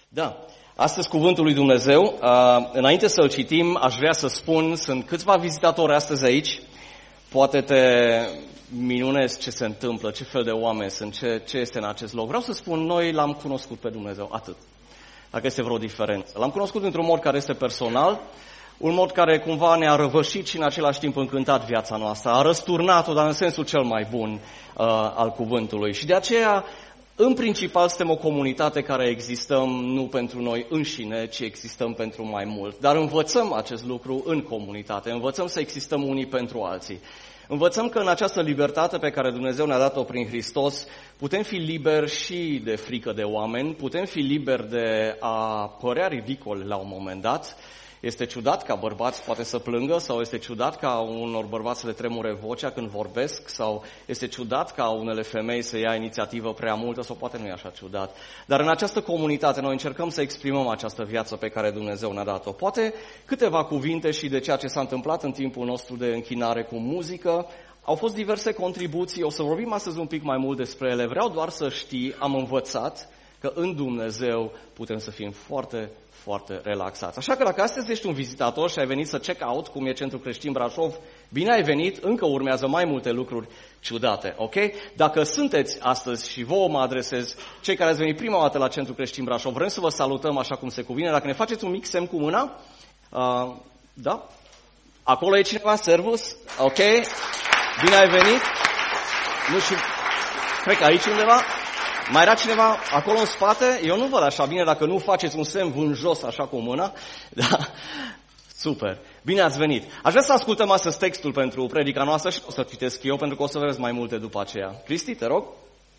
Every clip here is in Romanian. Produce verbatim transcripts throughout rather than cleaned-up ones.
Da, astăzi cuvântul lui Dumnezeu, uh, înainte să-l citim, aș vrea să spun, sunt câțiva vizitatori astăzi aici, poate te minunezi ce se întâmplă, ce fel de oameni sunt, ce, ce este în acest loc. Vreau să spun, noi l-am cunoscut pe Dumnezeu, atât, dacă este vreo diferență. L-am cunoscut într-un mod care este personal, un mod care cumva ne-a răvășit și în același timp încântat viața noastră, a răsturnat-o, dar în sensul cel mai bun uh, al cuvântului. Și de aceea, în principal, suntem o comunitate care existăm nu pentru noi înșine, ci existăm pentru mai mult. Dar învățăm acest lucru în comunitate, învățăm să existăm unii pentru alții. Învățăm că în această libertate pe care Dumnezeu ne-a dat-o prin Hristos, putem fi liberi și de frică de oameni, putem fi liberi de a părea ridicoli la un moment dat. Este ciudat ca bărbați poate să plângă sau este ciudat ca unor bărbați să le tremure vocea când vorbesc sau este ciudat ca unele femei să ia inițiativă prea multă sau poate nu e așa ciudat. Dar în această comunitate noi încercăm să exprimăm această viață pe care Dumnezeu ne-a dat-o. Poate câteva cuvinte și de ceea ce s-a întâmplat în timpul nostru de închinare cu muzică. Au fost diverse contribuții, o să vorbim astăzi un pic mai mult despre ele. Vreau doar să știi, am învățat că în Dumnezeu putem să fim foarte, foarte relaxați. Așa că dacă astăzi ești un vizitator și ai venit să check out cum e Centrul Creștin Brașov, bine ai venit, încă urmează mai multe lucruri ciudate, ok? Dacă sunteți astăzi și vouă mă adresez, cei care ați venit prima dată la Centrul Creștin Brașov, vrem să vă salutăm așa cum se cuvine. Dacă ne faceți un mic semn cu mâna, uh, da? Acolo e cineva, servus, ok? Bine ai venit. Nu știu, cred că aici undeva. Mai era cineva acolo în spate? Eu nu văd așa bine dacă nu faceți un semn vânt jos așa cu mâna. Da? Super. Bine ați venit. Aș vrea să ascultăm astăzi textul pentru predica noastră și o să citesc eu pentru că o să vedeți mai multe după aceea. Cristi, te rog.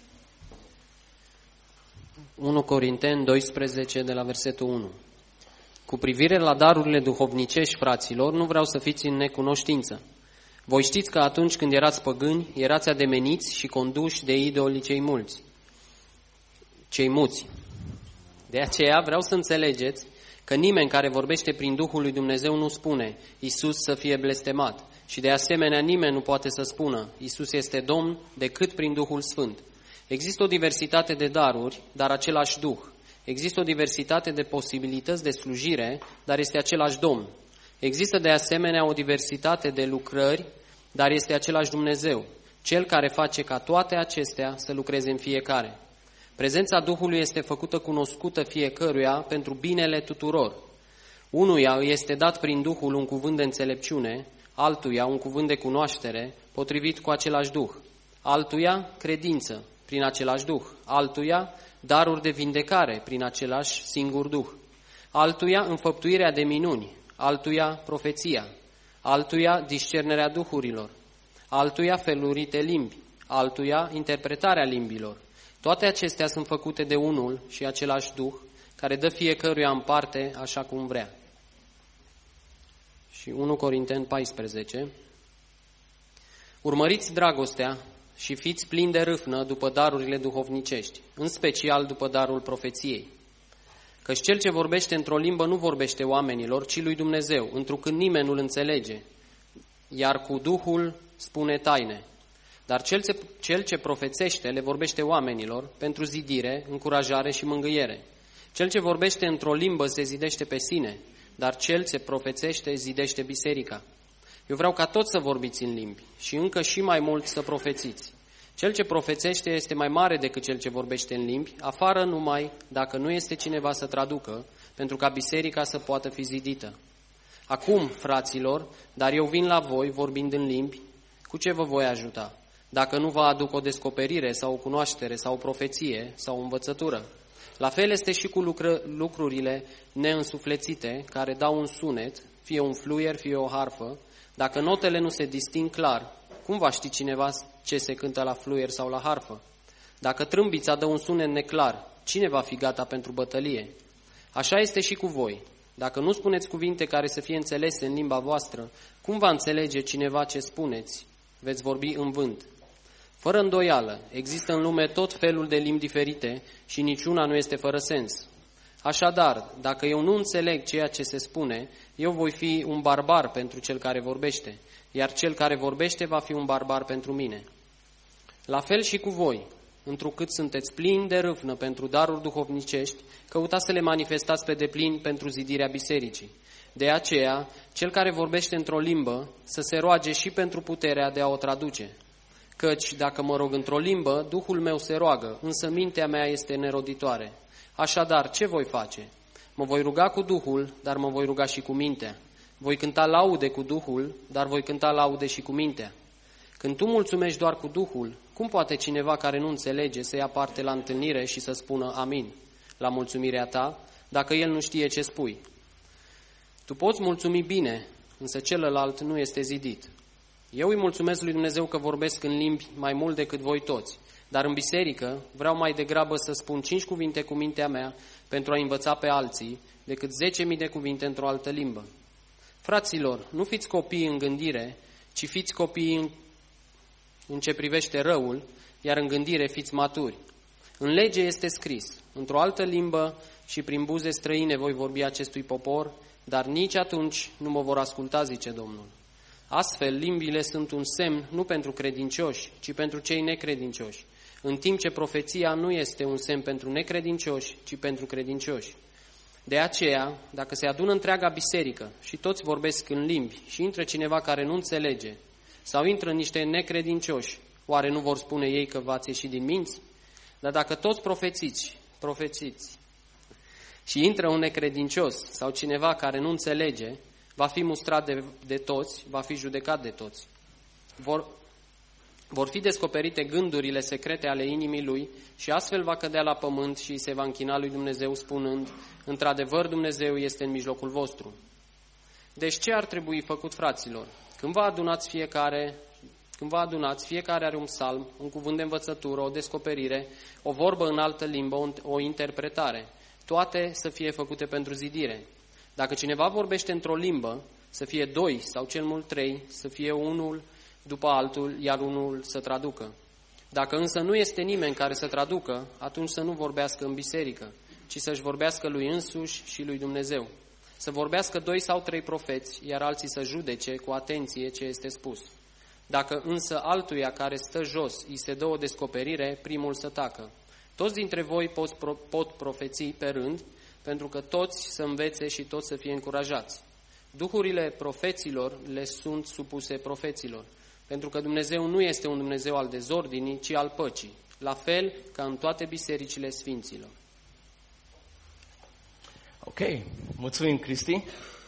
unu Corinteni doisprezece de la versetul unu. Cu privire la darurile duhovnicești, fraților, nu vreau să fiți în necunoștință. Voi știți că atunci când erați păgâni, erați ademeniți și conduși de idolii cei mulți. Cei muți. De aceea vreau să înțelegeți că nimeni care vorbește prin Duhul lui Dumnezeu nu spune Iisus să fie blestemat și de asemenea nimeni nu poate să spună Iisus este Domn decât prin Duhul Sfânt. Există o diversitate de daruri, dar același Duh. Există o diversitate de posibilități de slujire, dar este același Domn. Există de asemenea o diversitate de lucrări, dar este același Dumnezeu, Cel care face ca toate acestea să lucreze în fiecare. Prezența Duhului este făcută cunoscută fiecăruia pentru binele tuturor. Unuia îi este dat prin Duhul un cuvânt de înțelepciune, altuia un cuvânt de cunoaștere, potrivit cu același Duh, altuia credință, prin același Duh, altuia daruri de vindecare, prin același singur Duh, altuia înfăptuirea de minuni, altuia profeția, altuia discernerea duhurilor, altuia felurite limbi, altuia interpretarea limbilor. Toate acestea sunt făcute de unul și același Duh, care dă fiecăruia în parte așa cum vrea. Și unu Corinteni paisprezece. Urmăriți dragostea și fiți plini de râvnă după darurile duhovnicești, în special după darul profeției. Căci cel ce vorbește într-o limbă nu vorbește oamenilor, ci lui Dumnezeu, întrucât nimeni nu-l înțelege, iar cu Duhul spune taine. Dar cel ce, cel ce profețește le vorbește oamenilor pentru zidire, încurajare și mângâiere. Cel ce vorbește într-o limbă se zidește pe sine, dar cel ce profețește zidește biserica. Eu vreau ca toți să vorbiți în limbi și încă și mai mult să profețiți. Cel ce profețește este mai mare decât cel ce vorbește în limbi, afară numai dacă nu este cineva să traducă, pentru ca biserica să poată fi zidită. Acum, fraților, dar eu vin la voi vorbind în limbi, cu ce vă voi ajuta? Dacă nu vă aduc o descoperire sau o cunoaștere sau o profeție sau o învățătură. La fel este și cu lucră, lucrurile neînsuflețite care dau un sunet, fie un fluier, fie o harfă. Dacă notele nu se disting clar, cum va ști cineva ce se cântă la fluier sau la harfă? Dacă trâmbița dă un sunet neclar, cine va fi gata pentru bătălie? Așa este și cu voi. Dacă nu spuneți cuvinte care să fie înțelese în limba voastră, cum va înțelege cineva ce spuneți? Veți vorbi în vânt. Fără îndoială, există în lume tot felul de limbi diferite și niciuna nu este fără sens. Așadar, dacă eu nu înțeleg ceea ce se spune, eu voi fi un barbar pentru cel care vorbește, iar cel care vorbește va fi un barbar pentru mine. La fel și cu voi. întrucât sunteți plini de râvnă pentru daruri duhovnicești, căutați să le manifestați pe deplin pentru zidirea bisericii. De aceea, cel care vorbește într-o limbă să se roage și pentru puterea de a o traduce. Căci, dacă mă rog într-o limbă, Duhul meu se roagă, însă mintea mea este neroditoare. Așadar, ce voi face? Mă voi ruga cu Duhul, dar mă voi ruga și cu mintea. Voi cânta laude cu Duhul, dar voi cânta laude și cu mintea. Când tu mulțumești doar cu Duhul, cum poate cineva care nu înțelege să ia parte la întâlnire și să spună amin la mulțumirea ta, dacă el nu știe ce spui? Tu poți mulțumi bine, însă celălalt nu este zidit. Eu îi mulțumesc lui Dumnezeu că vorbesc în limbi mai mult decât voi toți, dar în biserică vreau mai degrabă să spun cinci cuvinte cu mintea mea pentru a învăța pe alții, decât zece mii de cuvinte într-o altă limbă. Fraților, nu fiți copii în gândire, ci fiți copii în, în ce privește răul, iar în gândire fiți maturi. În lege este scris, într-o altă limbă și prin buze străine voi vorbi acestui popor, dar nici atunci nu mă vor asculta, zice Domnul. Astfel, limbile sunt un semn nu pentru credincioși, ci pentru cei necredincioși, în timp ce profeția nu este un semn pentru necredincioși, ci pentru credincioși. De aceea, dacă se adună întreaga biserică și toți vorbesc în limbi și intră cineva care nu înțelege, sau intră niște necredincioși, oare nu vor spune ei că v-ați ieșit din minți? Dar dacă toți profețiți, profețiți, și intră un necredincios sau cineva care nu înțelege, va fi mustrat de, de toți, va fi judecat de toți. Vor, vor fi descoperite gândurile secrete ale inimii lui și astfel va cădea la pământ și se va închina lui Dumnezeu spunând, într-adevăr Dumnezeu este în mijlocul vostru. Deci ce ar trebui făcut, fraților? Când vă adunați fiecare, când vă adunați, fiecare are un psalm, un cuvânt de învățătură, o descoperire, o vorbă în altă limbă, o, o interpretare. Toate să fie făcute pentru zidire. Dacă cineva vorbește într-o limbă, să fie doi sau cel mult trei, să fie unul după altul, iar unul să traducă. Dacă însă nu este nimeni care să traducă, atunci să nu vorbească în biserică, ci să-și vorbească lui însuși și lui Dumnezeu. Să vorbească doi sau trei profeți, iar alții să judece cu atenție ce este spus. Dacă însă altuia care stă jos îi se dă o descoperire, primul să tacă. Toți dintre voi pot, pot profeți pe rând, pentru că toți să învețe și toți să fie încurajați. Duhurile profeților le sunt supuse profeților, pentru că Dumnezeu nu este un Dumnezeu al dezordinii, ci al păcii, la fel ca în toate bisericile sfinților. Ok, mulțumim, Cristi.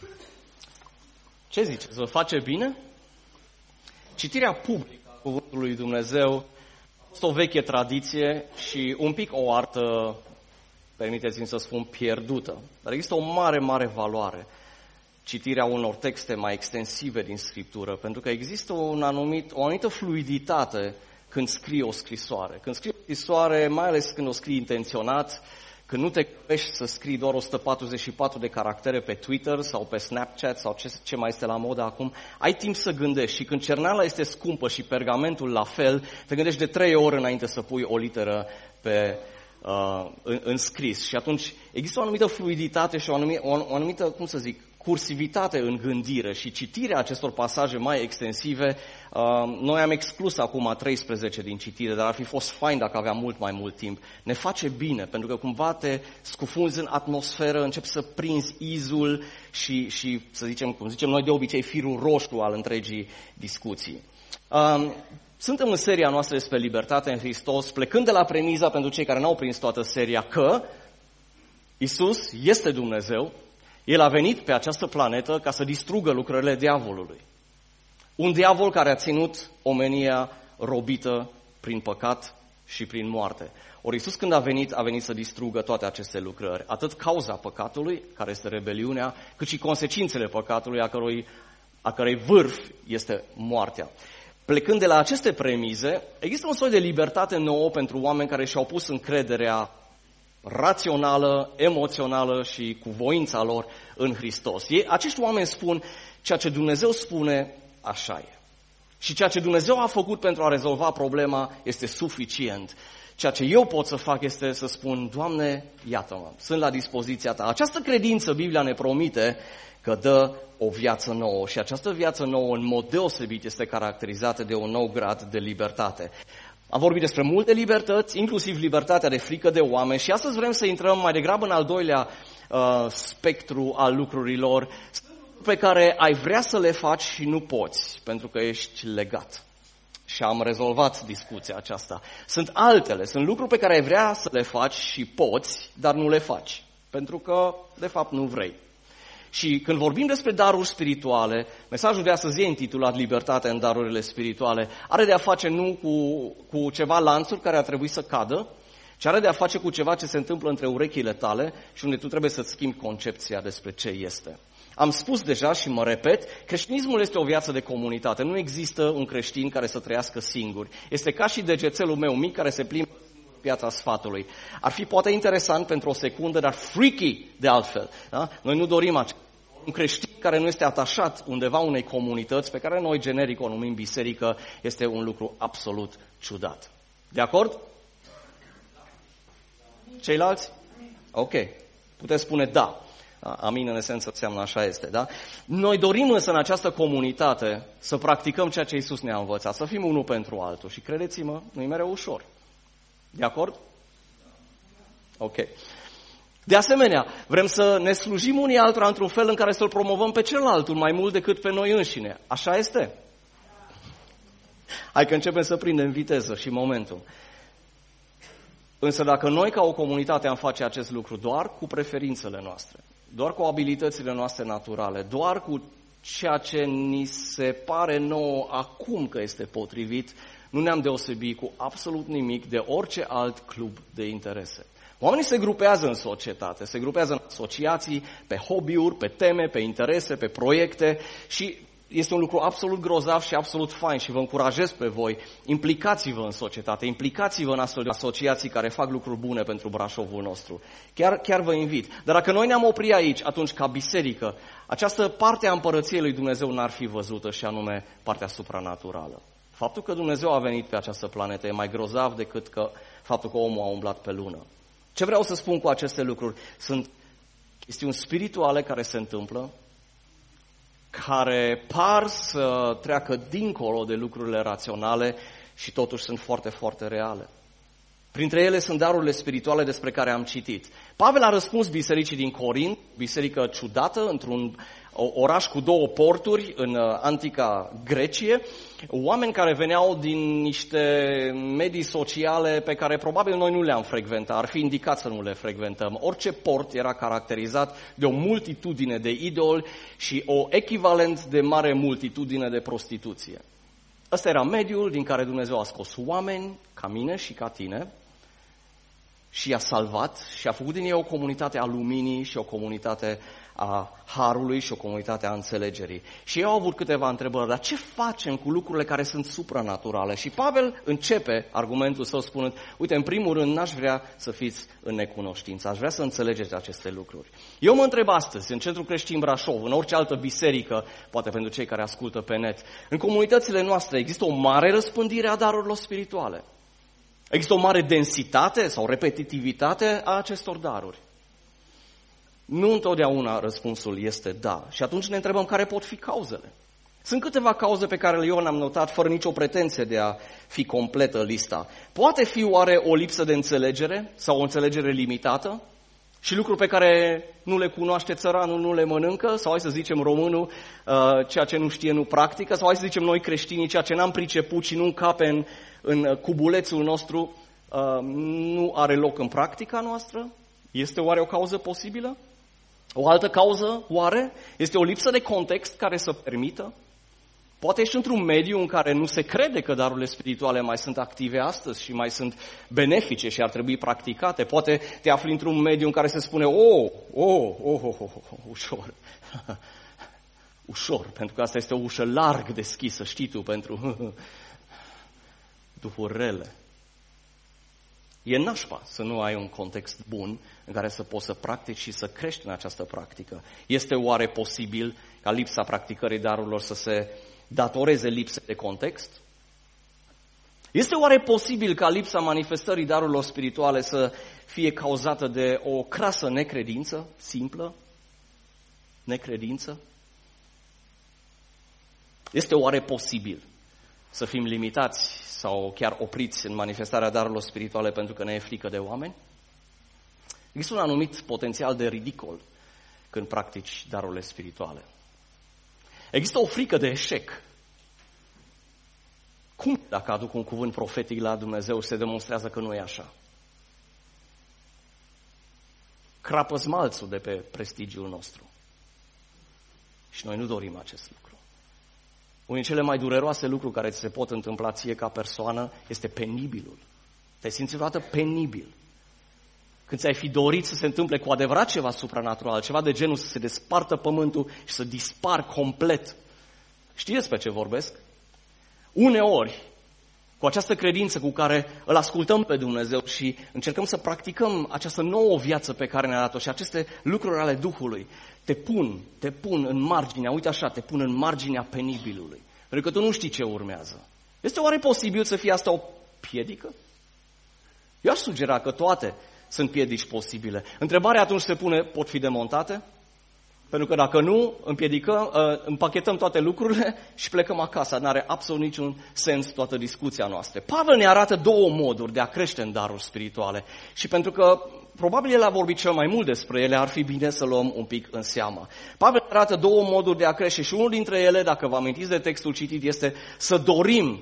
Ce ziceți, vă face bine? Citirea publică a Cuvântului lui Dumnezeu a fost o veche tradiție și un pic o artă, permiteți-mi să spun, pierdută. Dar există o mare, mare valoare citirea unor texte mai extensive din Scriptură, pentru că există un anumit, o anumită fluiditate când scrii o scrisoare. Când scrii o scrisoare, mai ales când o scrii intenționat, când nu te grăbești să scrii doar o sută patruzeci și patru de caractere pe Twitter sau pe Snapchat sau ce, ce mai este la modă acum, ai timp să gândești și când cerneala este scumpă și pergamentul la fel, te gândești de trei ori înainte să pui o literă pe uh, în, în scris. Și atunci există o anumită fluiditate și o anumită, o anumită, cum să zic, cursivitate în gândire și citirea acestor pasaje mai extensive. Uh, noi am exclus acum treisprezece din citire, dar ar fi fost fain dacă aveam mult mai mult timp. Ne face bine, pentru că cumva te scufunzi în atmosferă, începi să prinzi izul și, și să zicem, cum zicem noi de obicei, firul roșu al întregii discuții. Uh, suntem în seria noastră despre libertate în Hristos, plecând de la premiza, pentru cei care n-au prins toată seria, că Iisus este Dumnezeu. El a venit pe această planetă ca să distrugă lucrările diavolului. Un diavol care a ținut omenia robită prin păcat și prin moarte. Ori Iisus când a venit, a venit să distrugă toate aceste lucrări. Atât cauza păcatului, care este rebeliunea, cât și consecințele păcatului, a cărui, a cărei vârf este moartea. Plecând de la aceste premize, există un soi de libertate nouă pentru oameni care și-au pus încrederea rațională, emoțională și cu voința lor în Hristos. Ei, acești oameni spun, ceea ce Dumnezeu spune, așa e. Și ceea ce Dumnezeu a făcut pentru a rezolva problema este suficient. Ceea ce eu pot să fac este să spun, Doamne, iată-mă, sunt la dispoziția Ta. Această credință, Biblia ne promite că dă o viață nouă și această viață nouă, în mod deosebit, este caracterizată de un nou grad de libertate. Am vorbit despre multe libertăți, inclusiv libertatea de frică de oameni și astăzi vrem să intrăm mai degrabă în al doilea uh, spectru al lucrurilor pe care ai vrea să le faci și nu poți, pentru că ești legat. Și am rezolvat discuția aceasta. Sunt altele, sunt lucruri pe care ai vrea să le faci și poți, dar nu le faci, pentru că de fapt nu vrei. Și când vorbim despre daruri spirituale, mesajul de astăzi e intitulat Libertatea în darurile spirituale. Are de a face nu cu, cu ceva lanțuri care ar trebui să cadă, ci are de a face cu ceva ce se întâmplă între urechile tale și unde tu trebuie să-ți schimbi concepția despre ce este. Am spus deja și mă repet, creștinismul este o viață de comunitate. Nu există un creștin care să trăiască singur. Este ca și degețelul meu mic care se plimbă în piața sfatului. Ar fi poate interesant pentru o secundă, dar freaky de altfel. Da? Noi nu dorim acest. Un creștin care nu este atașat undeva unei comunități pe care noi generic o numim biserică este un lucru absolut ciudat. De acord? Ceilalți? Ok. Puteți spune da. Amin, în esență, înseamnă așa este, da? Noi dorim însă în această comunitate să practicăm ceea ce Iisus ne-a învățat, să fim unul pentru altul. Și credeți-mă, nu e mereu ușor. De acord? Ok. De asemenea, vrem să ne slujim unii altora într-un fel în care să-l promovăm pe celălalt mai mult decât pe noi înșine. Așa este? Hai că începem să prindem viteză și momentul. Însă dacă noi ca o comunitate am face acest lucru doar cu preferințele noastre, doar cu abilitățile noastre naturale, doar cu ceea ce ni se pare nouă acum că este potrivit, nu ne-am deosebit cu absolut nimic de orice alt club de interese. Oamenii se grupează în societate, se grupează în asociații, pe hobby-uri, pe teme, pe interese, pe proiecte și este un lucru absolut grozav și absolut fain și vă încurajez pe voi, implicați-vă în societate, implicați-vă în astfel de asociații care fac lucruri bune pentru Brașovul nostru. Chiar, chiar vă invit. Dar dacă noi ne-am oprit aici, atunci ca biserică, această parte a împărăției lui Dumnezeu n-ar fi văzută și anume partea supranaturală. Faptul că Dumnezeu a venit pe această planetă e mai grozav decât că faptul că omul a umblat pe lună. Ce vreau să spun cu aceste lucruri? Sunt chestiuni spirituale care se întâmplă, care par să treacă dincolo de lucrurile raționale și totuși sunt foarte, foarte reale. Printre ele sunt darurile spirituale despre care am citit. Pavel a răspuns bisericii din Corint, biserică ciudată, într-un oraș cu două porturi în antica Grecie, oameni care veneau din niște medii sociale pe care probabil noi nu le-am frecventat, ar fi indicat să nu le frecventăm. Orice port era caracterizat de o multitudine de idoli și o echivalent de mare multitudine de prostituție. Ăsta era mediul din care Dumnezeu a scos oameni ca mine și ca tine și i-a salvat și a făcut din ei o comunitate a luminii și o comunitate a harului și o comunitate a înțelegerii. Și ei au avut câteva întrebări, dar ce facem cu lucrurile care sunt supranaturale? Și Pavel începe argumentul său spunând, uite, în primul rând n-aș vrea să fiți în necunoștință, aș vrea să înțelegeți aceste lucruri. Eu mă întreb astăzi, în Centrul Creștin Brașov, în orice altă biserică, poate pentru cei care ascultă pe net, în comunitățile noastre există o mare răspândire a darurilor spirituale. Există o mare densitate sau repetitivitate a acestor daruri. Nu întotdeauna răspunsul este da. Și atunci ne întrebăm care pot fi cauzele. Sunt câteva cauze pe care eu le-am notat fără nicio pretenție de a fi completă lista. Poate fi oare o lipsă de înțelegere sau o înțelegere limitată? Și lucruri pe care nu le cunoaște țăranul, nu le mănâncă? Sau hai să zicem românul, ceea ce nu știe nu practică? Sau hai să zicem noi creștinii, ceea ce n-am priceput și nu încape în, în cubulețul nostru, nu are loc în practica noastră? Este oare o cauză posibilă? O altă cauză, oare? Este o lipsă de context care să permită? Poate ești într-un mediu în care nu se crede că darurile spirituale mai sunt active astăzi și mai sunt benefice și ar trebui practicate. Poate te afli într-un mediu în care se spune, oh, oh, oh, oh, oh, oh ușor. Ușor, pentru că asta este o ușă larg deschisă, știi tu, pentru duhuri rele. E nașpa să nu ai un context bun în care să poți să practici și să crești în această practică. Este oare posibil ca lipsa practicării darurilor să se datoreze lipsei de context? Este oare posibil ca lipsa manifestării darurilor spirituale să fie cauzată de o crasă necredință, simplă? Necredință? Este oare posibil să fim limitați sau chiar opriți în manifestarea darurilor spirituale pentru că ne e frică de oameni? Există un anumit potențial de ridicol când practici darurile spirituale. Există o frică de eșec. Cum dacă aduc un cuvânt profetic la Dumnezeu și se demonstrează că nu e așa? Crapă smalțul de pe prestigiul nostru. Și noi nu dorim acest lucru. Unul din cele mai dureroase lucruri care ți se pot întâmpla ție ca persoană este penibilul. Te-ai simțit vreodată penibil? Când ți-ai fi dorit să se întâmple cu adevărat ceva supranatural, ceva de genul să se despartă pământul și să dispar complet. Știi despre ce vorbesc? Uneori, cu această credință cu care îl ascultăm pe Dumnezeu și încercăm să practicăm această nouă viață pe care ne-a dat-o și aceste lucruri ale Duhului, te pun, te pun în marginea, uite așa, te pun în marginea penibilului. Pentru că tu nu știi ce urmează. Este oare posibil să fie asta o piedică? Eu aș sugera că toate sunt piedici posibile. Întrebarea atunci se pune, pot fi demontate? Pentru că dacă nu, împiedicăm, împachetăm toate lucrurile și plecăm acasă. N-are absolut niciun sens toată discuția noastră. Pavel ne arată două moduri de a crește în daruri spirituale. Și pentru că probabil el a vorbit cel mai mult despre ele, ar fi bine să luăm un pic în seamă. Pavel ne arată două moduri de a crește și unul dintre ele, dacă vă amintiți de textul citit, este să dorim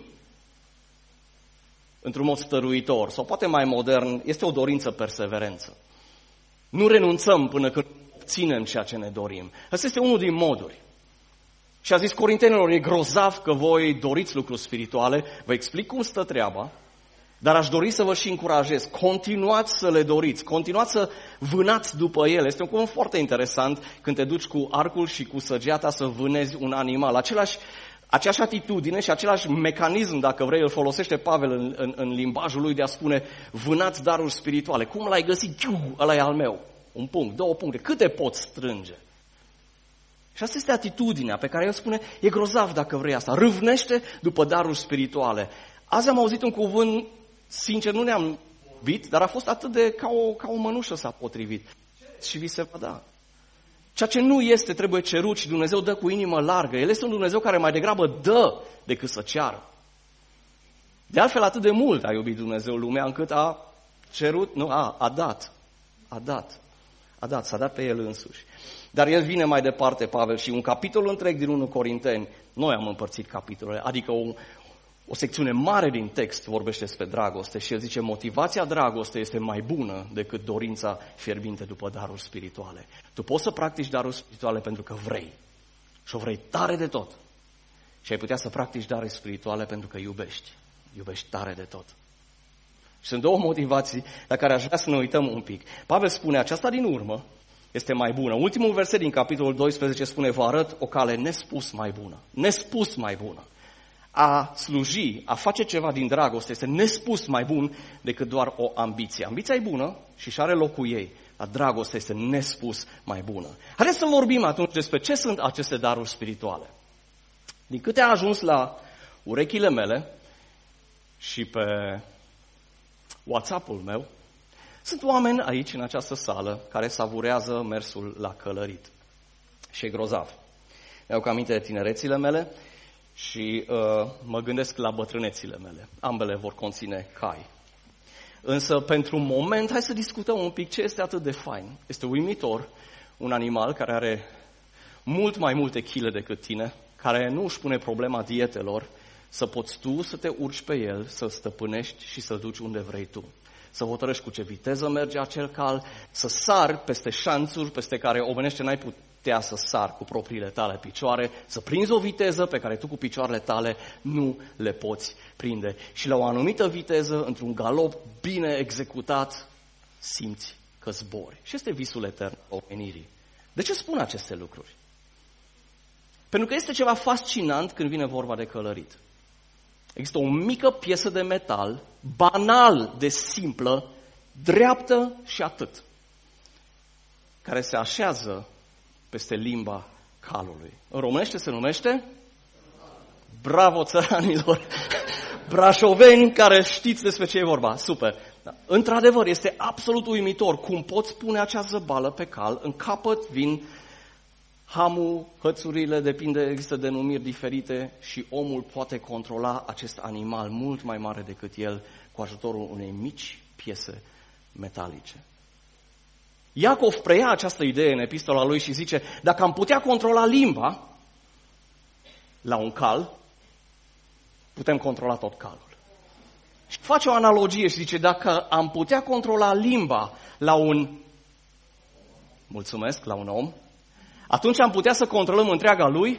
într-un mod stăruitor, sau poate mai modern, este o dorință perseverență. Nu renunțăm până când obținem ceea ce ne dorim. Asta este unul din moduri. Și a zis Corintenilor, e grozav că voi doriți lucruri spirituale, vă explic cum stă treaba, dar aș dori să vă și încurajez. Continuați să le doriți, continuați să vânați după ele. Este un cuvânt foarte interesant când te duci cu arcul și cu săgeata să vânezi un animal. Același Aceeași atitudine și același mecanism, dacă vrei, îl folosește Pavel în, în, în limbajul lui de a spune vânați daruri spirituale. Cum l-ai găsit? Ăla e al meu. Un punct, două puncte. Câte poți strânge? Și asta este atitudinea pe care el spune, e grozav dacă vrei asta. Râvnește după daruri spirituale. Azi am auzit un cuvânt, sincer, nu ne-am vorbit, dar a fost atât de ca o, ca o mănușă s-a potrivit. Și vi se va da. Ceea ce nu este trebuie cerut și Dumnezeu dă cu inimă largă. El este un Dumnezeu care mai degrabă dă decât să ceară. De altfel atât de mult a iubit Dumnezeu lumea încât a cerut, nu, a, a dat. A dat. A dat, s-a dat pe El însuși. Dar el vine mai departe, Pavel, și un capitol întreg din întâi Corinteni, noi am împărțit capitolele, adică o, o secțiune mare din text vorbește despre dragoste și el zice motivația dragostei este mai bună decât dorința fierbinte după daruri spirituale. Tu poți să practici daruri spirituale pentru că vrei și o vrei tare de tot. Și ai putea să practici daruri spirituale pentru că iubești. Iubești tare de tot. Și sunt două motivații la care aș vrea să ne uităm un pic. Pavel spune, aceasta din urmă este mai bună. Ultimul verset din capitolul doisprezece spune, vă arăt o cale nespus mai bună. Nespus mai bună. A sluji, a face ceva din dragoste este nespus mai bun decât doar o ambiție. Ambiția e bună și și are locul ei, dar dragostea este nespus mai bună. Haideți să vorbim atunci despre ce sunt aceste daruri spirituale. Din câte a ajuns la urechile mele și pe WhatsApp-ul meu, sunt oameni aici, în această sală, care savurează mersul la călărit. Și e grozav. Mi-au aminte de tinerețile mele și uh, mă gândesc la bătrânețile mele. Ambele vor conține cai. Însă, pentru un moment, hai să discutăm un pic ce este atât de fain. Este uimitor un animal care are mult mai multe chile decât tine, care nu își pune problema dietelor, să poți tu să te urci pe el, să-l stăpânești și să-l duci unde vrei tu. Să hotărăști cu ce viteză merge acel cal, să sari peste șanțuri peste care omenește n-ai putea să sari cu propriile tale picioare, să prinzi o viteză pe care tu cu picioarele tale nu le poți prinde. Și la o anumită viteză, într-un galop bine executat, simți că zbori. Și este visul etern al omenirii. De ce spun aceste lucruri? Pentru că este ceva fascinant când vine vorba de călărit. Există o mică piesă de metal, banal de simplă, dreaptă și atât, care se așează peste limba calului. În românește se numește? Bravo, țăranilor! Brașoveni care știți despre ce e vorba. Super! Da. Într-adevăr, este absolut uimitor cum poți pune acea zăbală pe cal, în capăt vin hamul, hățurile, depinde, există denumiri diferite și omul poate controla acest animal mult mai mare decât el cu ajutorul unei mici piese metalice. Iacov preia această idee în epistola lui și zice, dacă am putea controla limba la un cal, putem controla tot calul. Și face o analogie și zice, dacă am putea controla limba la un, mulțumesc, la un om, atunci am putea să controlăm întreaga lui?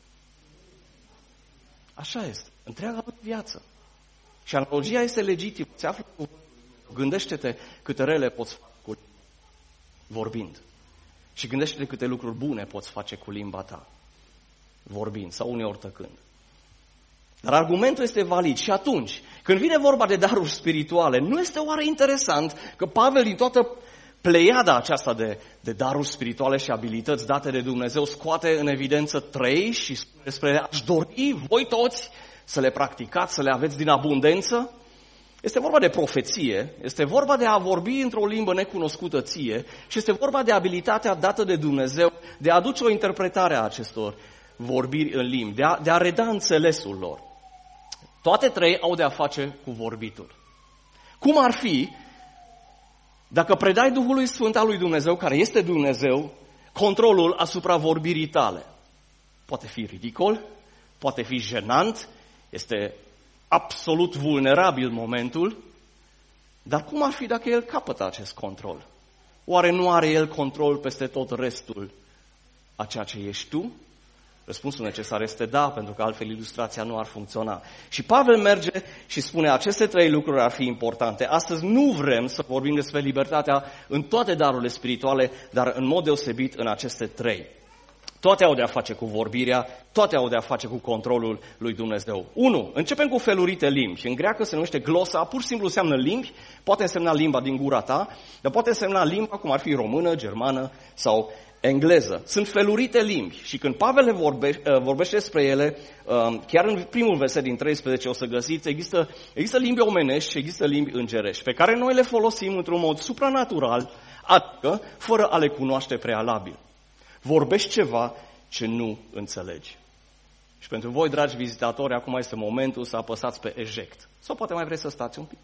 Așa este, întreaga lui viață. Și analogia este legitimă. Se află cu... Gândește-te câte rele poți face cu vorbind. Și gândește-te câte lucruri bune poți face cu limba ta, vorbind sau uneori tăcând. Dar argumentul este valid. Și atunci, când vine vorba de daruri spirituale, nu este oare interesant că Pavel din toată pleiada aceasta de, de daruri spirituale și abilități date de Dumnezeu scoate în evidență trei și spune despre aș dori voi toți să le practicați, să le aveți din abundență? Este vorba de profeție, este vorba de a vorbi într-o limbă necunoscută ție și este vorba de abilitatea dată de Dumnezeu de a aduce o interpretare a acestor vorbiri în limbi, de a, de a reda înțelesul lor. Toate trei au de a face cu vorbitul. Cum ar fi dacă predai Duhului Sfânt al lui Dumnezeu, care este Dumnezeu, controlul asupra vorbirii tale? Poate fi ridicol, poate fi jenant, este absolut vulnerabil momentul, dar cum ar fi dacă el capătă acest control? Oare nu are el control peste tot restul a ceea ce ești tu? Răspunsul necesar este da, pentru că altfel ilustrația nu ar funcționa. Și Pavel merge și spune aceste trei lucruri ar fi importante. Astăzi nu vrem să vorbim despre libertatea în toate darurile spirituale, dar în mod deosebit în aceste trei. Toate au de a face cu vorbirea, toate au de a face cu controlul lui Dumnezeu. unu. Începem cu felurite limbi. În greacă se numește glosa, pur și simplu înseamnă limbi, poate însemna limba din gura ta, dar poate însemna limba cum ar fi română, germană sau engleză. Sunt felurite limbi și când Pavel le vorbe, vorbește despre ele, chiar în primul verset din treisprezece o să găsiți, există, există limbi omenești și există limbi îngerești, pe care noi le folosim într-un mod supranatural, adică fără a le cunoaște prealabil. Vorbești ceva ce nu înțelegi. Și pentru voi, dragi vizitatori, acum este momentul să apăsați pe eject. Sau poate mai vreți să stați un pic.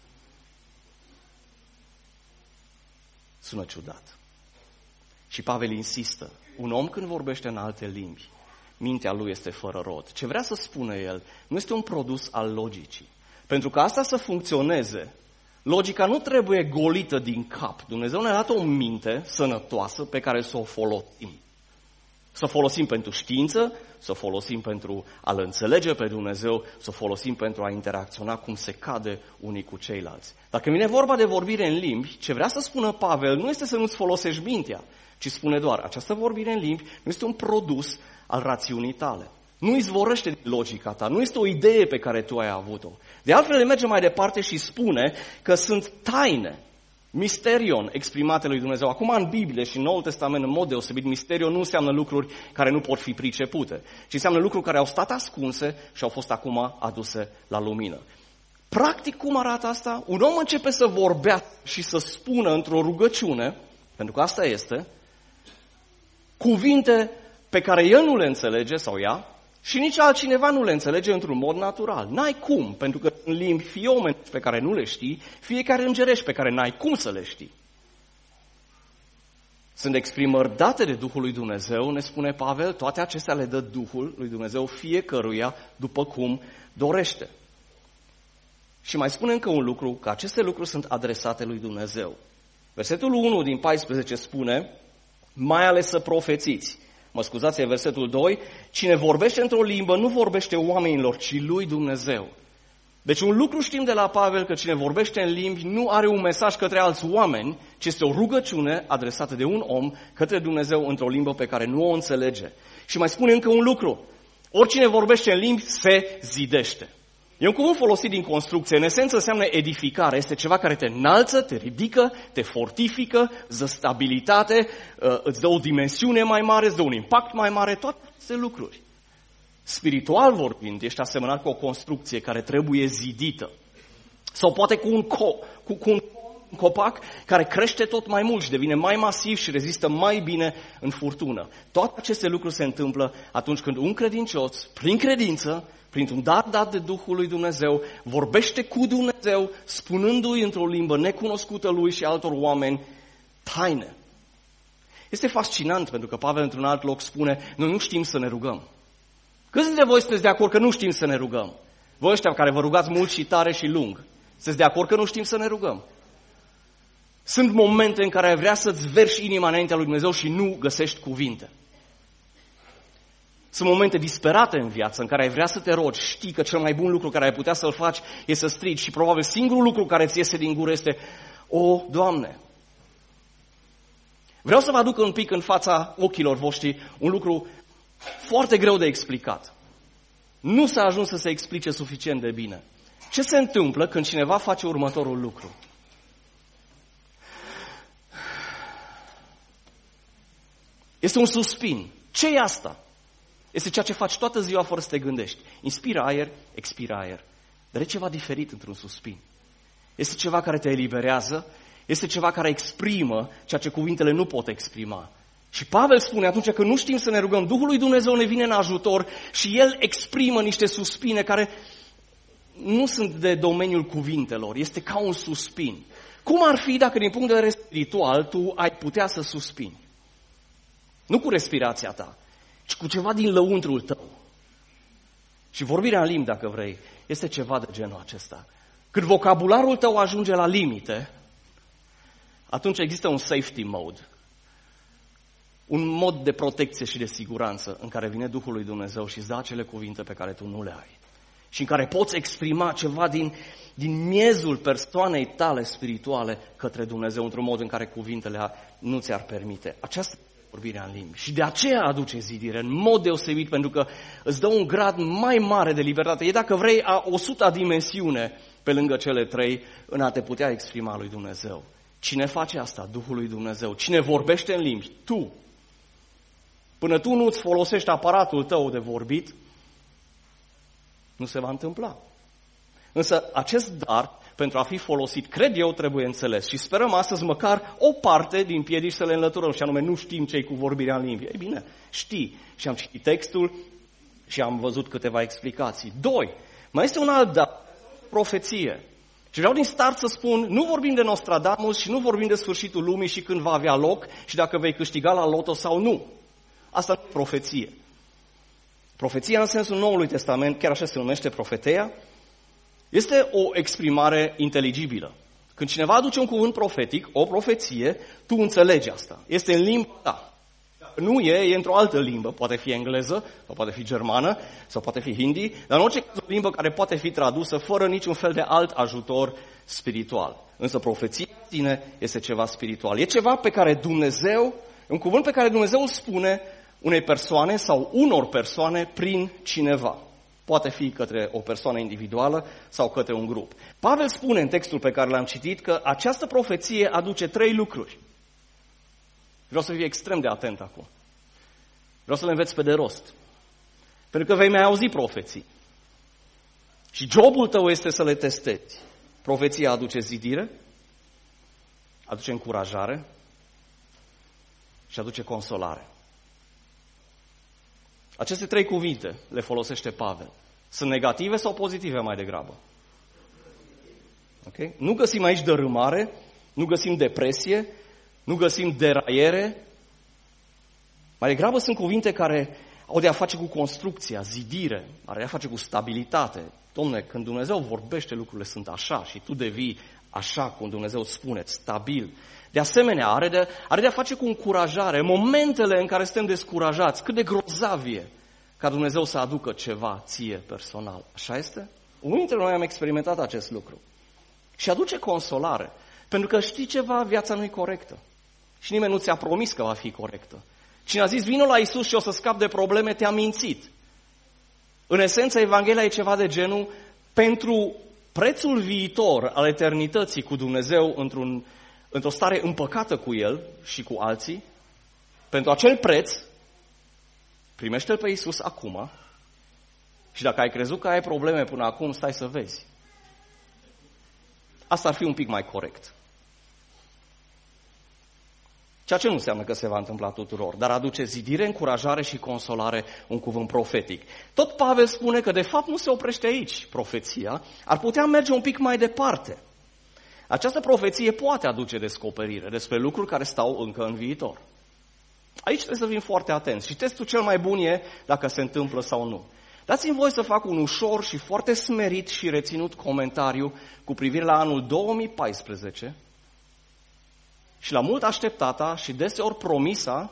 Sună ciudat. Și Pavel insistă. Un om când vorbește în alte limbi, mintea lui este fără rod. Ce vrea să spună el nu este un produs al logicii. Pentru că asta să funcționeze, logica nu trebuie golită din cap. Dumnezeu ne-a dat o minte sănătoasă pe care să o folosim. Să o folosim pentru știință, să o folosim pentru a-L înțelege pe Dumnezeu, să o folosim pentru a interacționa cum se cade unii cu ceilalți. Dacă vine vorba de vorbire în limbi, ce vrea să spună Pavel nu este să nu-ți folosești mintea, ci spune doar, această vorbire în limbi nu este un produs al rațiunii tale. Nu izvorăște din logica ta, nu este o idee pe care tu ai avut-o. De altfel, merge mai departe și spune că sunt taine, misterion exprimate lui Dumnezeu. Acum în Biblie și în Noul Testament, în mod deosebit, misterion nu înseamnă lucruri care nu pot fi pricepute, ci înseamnă lucruri care au stat ascunse și au fost acum aduse la lumină. Practic, cum arată asta? Un om începe să vorbească și să spună într-o rugăciune, pentru că asta este, cuvinte pe care el nu le înțelege sau ea și nici altcineva nu le înțelege într-un mod natural. N-ai cum, pentru că în limbi fie omenești pe care nu le știi, fiecare îngerești pe care n-ai cum să le știi. Sunt exprimări date de Duhul lui Dumnezeu, ne spune Pavel, toate acestea le dă Duhul lui Dumnezeu fiecăruia după cum dorește. Și mai spune încă un lucru, că aceste lucruri sunt adresate lui Dumnezeu. Versetul unu din paisprezece spune, mai ales să profețiți. Mă scuzați, e versetul doi, cine vorbește într-o limbă nu vorbește oamenilor, ci lui Dumnezeu. Deci un lucru știm de la Pavel, că cine vorbește în limbi nu are un mesaj către alți oameni, ci este o rugăciune adresată de un om către Dumnezeu într-o limbă pe care nu o înțelege. Și mai spune încă un lucru, oricine vorbește în limbi se zidește. E un cuvânt folosit din construcție, în esență înseamnă edificare, este ceva care te înalță, te ridică, te fortifică, îți dă stabilitate, îți dă o dimensiune mai mare, îți dă un impact mai mare, toate aceste lucruri. Spiritual vorbind, ești asemănat cu o construcție care trebuie zidită. Sau poate cu un, co, cu, cu un un copac care crește tot mai mult și devine mai masiv și rezistă mai bine în furtună. Toate aceste lucruri se întâmplă atunci când un credincios, prin credință, printr-un dar dat de Duhul lui Dumnezeu, vorbește cu Dumnezeu, spunându-i într-o limbă necunoscută lui și altor oameni taine. Este fascinant pentru că Pavel într-un alt loc spune, noi nu știm să ne rugăm. Câți dintre voi sunteți de acord că nu știm să ne rugăm? Voi ăștia care vă rugați mult și tare și lung, sunteți de acord că nu știm să ne rugăm? Sunt momente în care ai vrea să-ți verși inima înaintea lui Dumnezeu și nu găsești cuvinte. Sunt momente disperate în viață în care ai vrea să te rogi, știi că cel mai bun lucru care ai putea să-l faci e să strigi și probabil singurul lucru care ți iese din gură este, o, Doamne. Vreau să vă aduc un pic în fața ochilor voștri un lucru foarte greu de explicat. Nu s-a ajuns să se explice suficient de bine. Ce se întâmplă când cineva face următorul lucru? Este un suspin. Ce e asta? Este ceea ce faci toată ziua fără să te gândești. Inspiră aer, expiră aer. Dar e ceva diferit într-un suspin. Este ceva care te eliberează, este ceva care exprimă ceea ce cuvintele nu pot exprima. Și Pavel spune atunci că nu știm să ne rugăm, Duhul lui Dumnezeu ne vine în ajutor și El exprimă niște suspine care nu sunt de domeniul cuvintelor. Este ca un suspin. Cum ar fi dacă din punct de vedere spiritual tu ai putea să suspini? Nu cu respirația ta, ci cu ceva din lăuntrul tău. Și vorbirea în limbi, dacă vrei, este ceva de genul acesta. Când vocabularul tău ajunge la limite, atunci există un safety mode. Un mod de protecție și de siguranță în care vine Duhul lui Dumnezeu și îți dă acele cuvinte pe care tu nu le ai. Și în care poți exprima ceva din, din miezul persoanei tale spirituale către Dumnezeu într-un mod în care cuvintele nu ți-ar permite. Aceasta e vorbirea în limbi. Și de aceea aduce zidire în mod deosebit, pentru că îți dă un grad mai mare de libertate. E, dacă vrei, a o suta dimensiune pe lângă cele trei în a te putea exprima lui Dumnezeu. Cine face asta? Duhul lui Dumnezeu. Cine vorbește în limbi? Tu. Până tu nu îți folosești aparatul tău de vorbit, nu se va întâmpla. Însă acest dar, pentru a fi folosit, cred eu, trebuie înțeles. Și sperăm astăzi măcar o parte din piedici să le înlăturăm, și anume nu știm ce-i cu vorbirea în limbi. Ei bine, știi. Și am citit textul și am văzut câteva explicații. Doi, mai este un alt dar, profeție. Și vreau din start să spun, nu vorbim de Nostradamus și nu vorbim de sfârșitul lumii și când va avea loc și dacă vei câștiga la loto sau nu. Asta nu e profeție. Profeția în sensul Noului Testament, chiar așa se numește profeteia, este o exprimare inteligibilă. Când cineva aduce un cuvânt profetic, o profeție, tu înțelegi asta. Este în limba ta. Dacă nu e, e într-o altă limbă. Poate fi engleză, sau poate fi germană, sau poate fi hindi, dar în orice caz o limbă care poate fi tradusă fără niciun fel de alt ajutor spiritual. Însă profeția în sine este ceva spiritual. E ceva pe care Dumnezeu, un cuvânt pe care Dumnezeu îl spune unei persoane sau unor persoane prin cineva. Poate fi către o persoană individuală sau către un grup. Pavel spune în textul pe care l-am citit că această profeție aduce trei lucruri. Vreau să fii extrem de atent acum. Vreau să le înveți pe de rost. Pentru că vei mai auzi profeții. Și jobul tău este să le testezi. Profeția aduce zidire, aduce încurajare și aduce consolare. Aceste trei cuvinte le folosește Pavel. Sunt negative sau pozitive mai degrabă? Okay? Nu găsim aici dărâmare, nu găsim depresie, nu găsim deraiere. Mai degrabă sunt cuvinte care au de a face cu construcția, zidire, are de a face cu stabilitate. Dom'le, când Dumnezeu vorbește, lucrurile sunt așa și tu devii așa cum Dumnezeu spune, stabil. De asemenea, are de, are de a face cu încurajare. Momentele în care suntem descurajați, cât de grozav e ca Dumnezeu să aducă ceva ție personal. Așa este? Unii dintre noi am experimentat acest lucru. Și aduce consolare. Pentru că știi ceva, viața nu e corectă. Și nimeni nu ți-a promis că va fi corectă. Cine a zis, vină la Iisus și o să scap de probleme, te-a mințit. În esență, Evanghelia e ceva de genul, pentru prețul viitor al eternității cu Dumnezeu într-un, într-o stare împăcată cu El și cu alții, pentru acel preț, primește-L pe Iisus acum și dacă ai crezut că ai probleme până acum, stai să vezi. Asta ar fi un pic mai corect. Ceea ce nu înseamnă că se va întâmpla tuturor, dar aduce zidire, încurajare și consolare un cuvânt profetic. Tot Pavel spune că de fapt nu se oprește aici profeția, ar putea merge un pic mai departe. Această profeție poate aduce descoperire despre lucruri care stau încă în viitor. Aici trebuie să fim foarte atenți și testul cel mai bun e dacă se întâmplă sau nu. Dați-mi voi să fac un ușor și foarte smerit și reținut comentariu cu privire la anul două mii paisprezece și la mult așteptata și deseori promisa.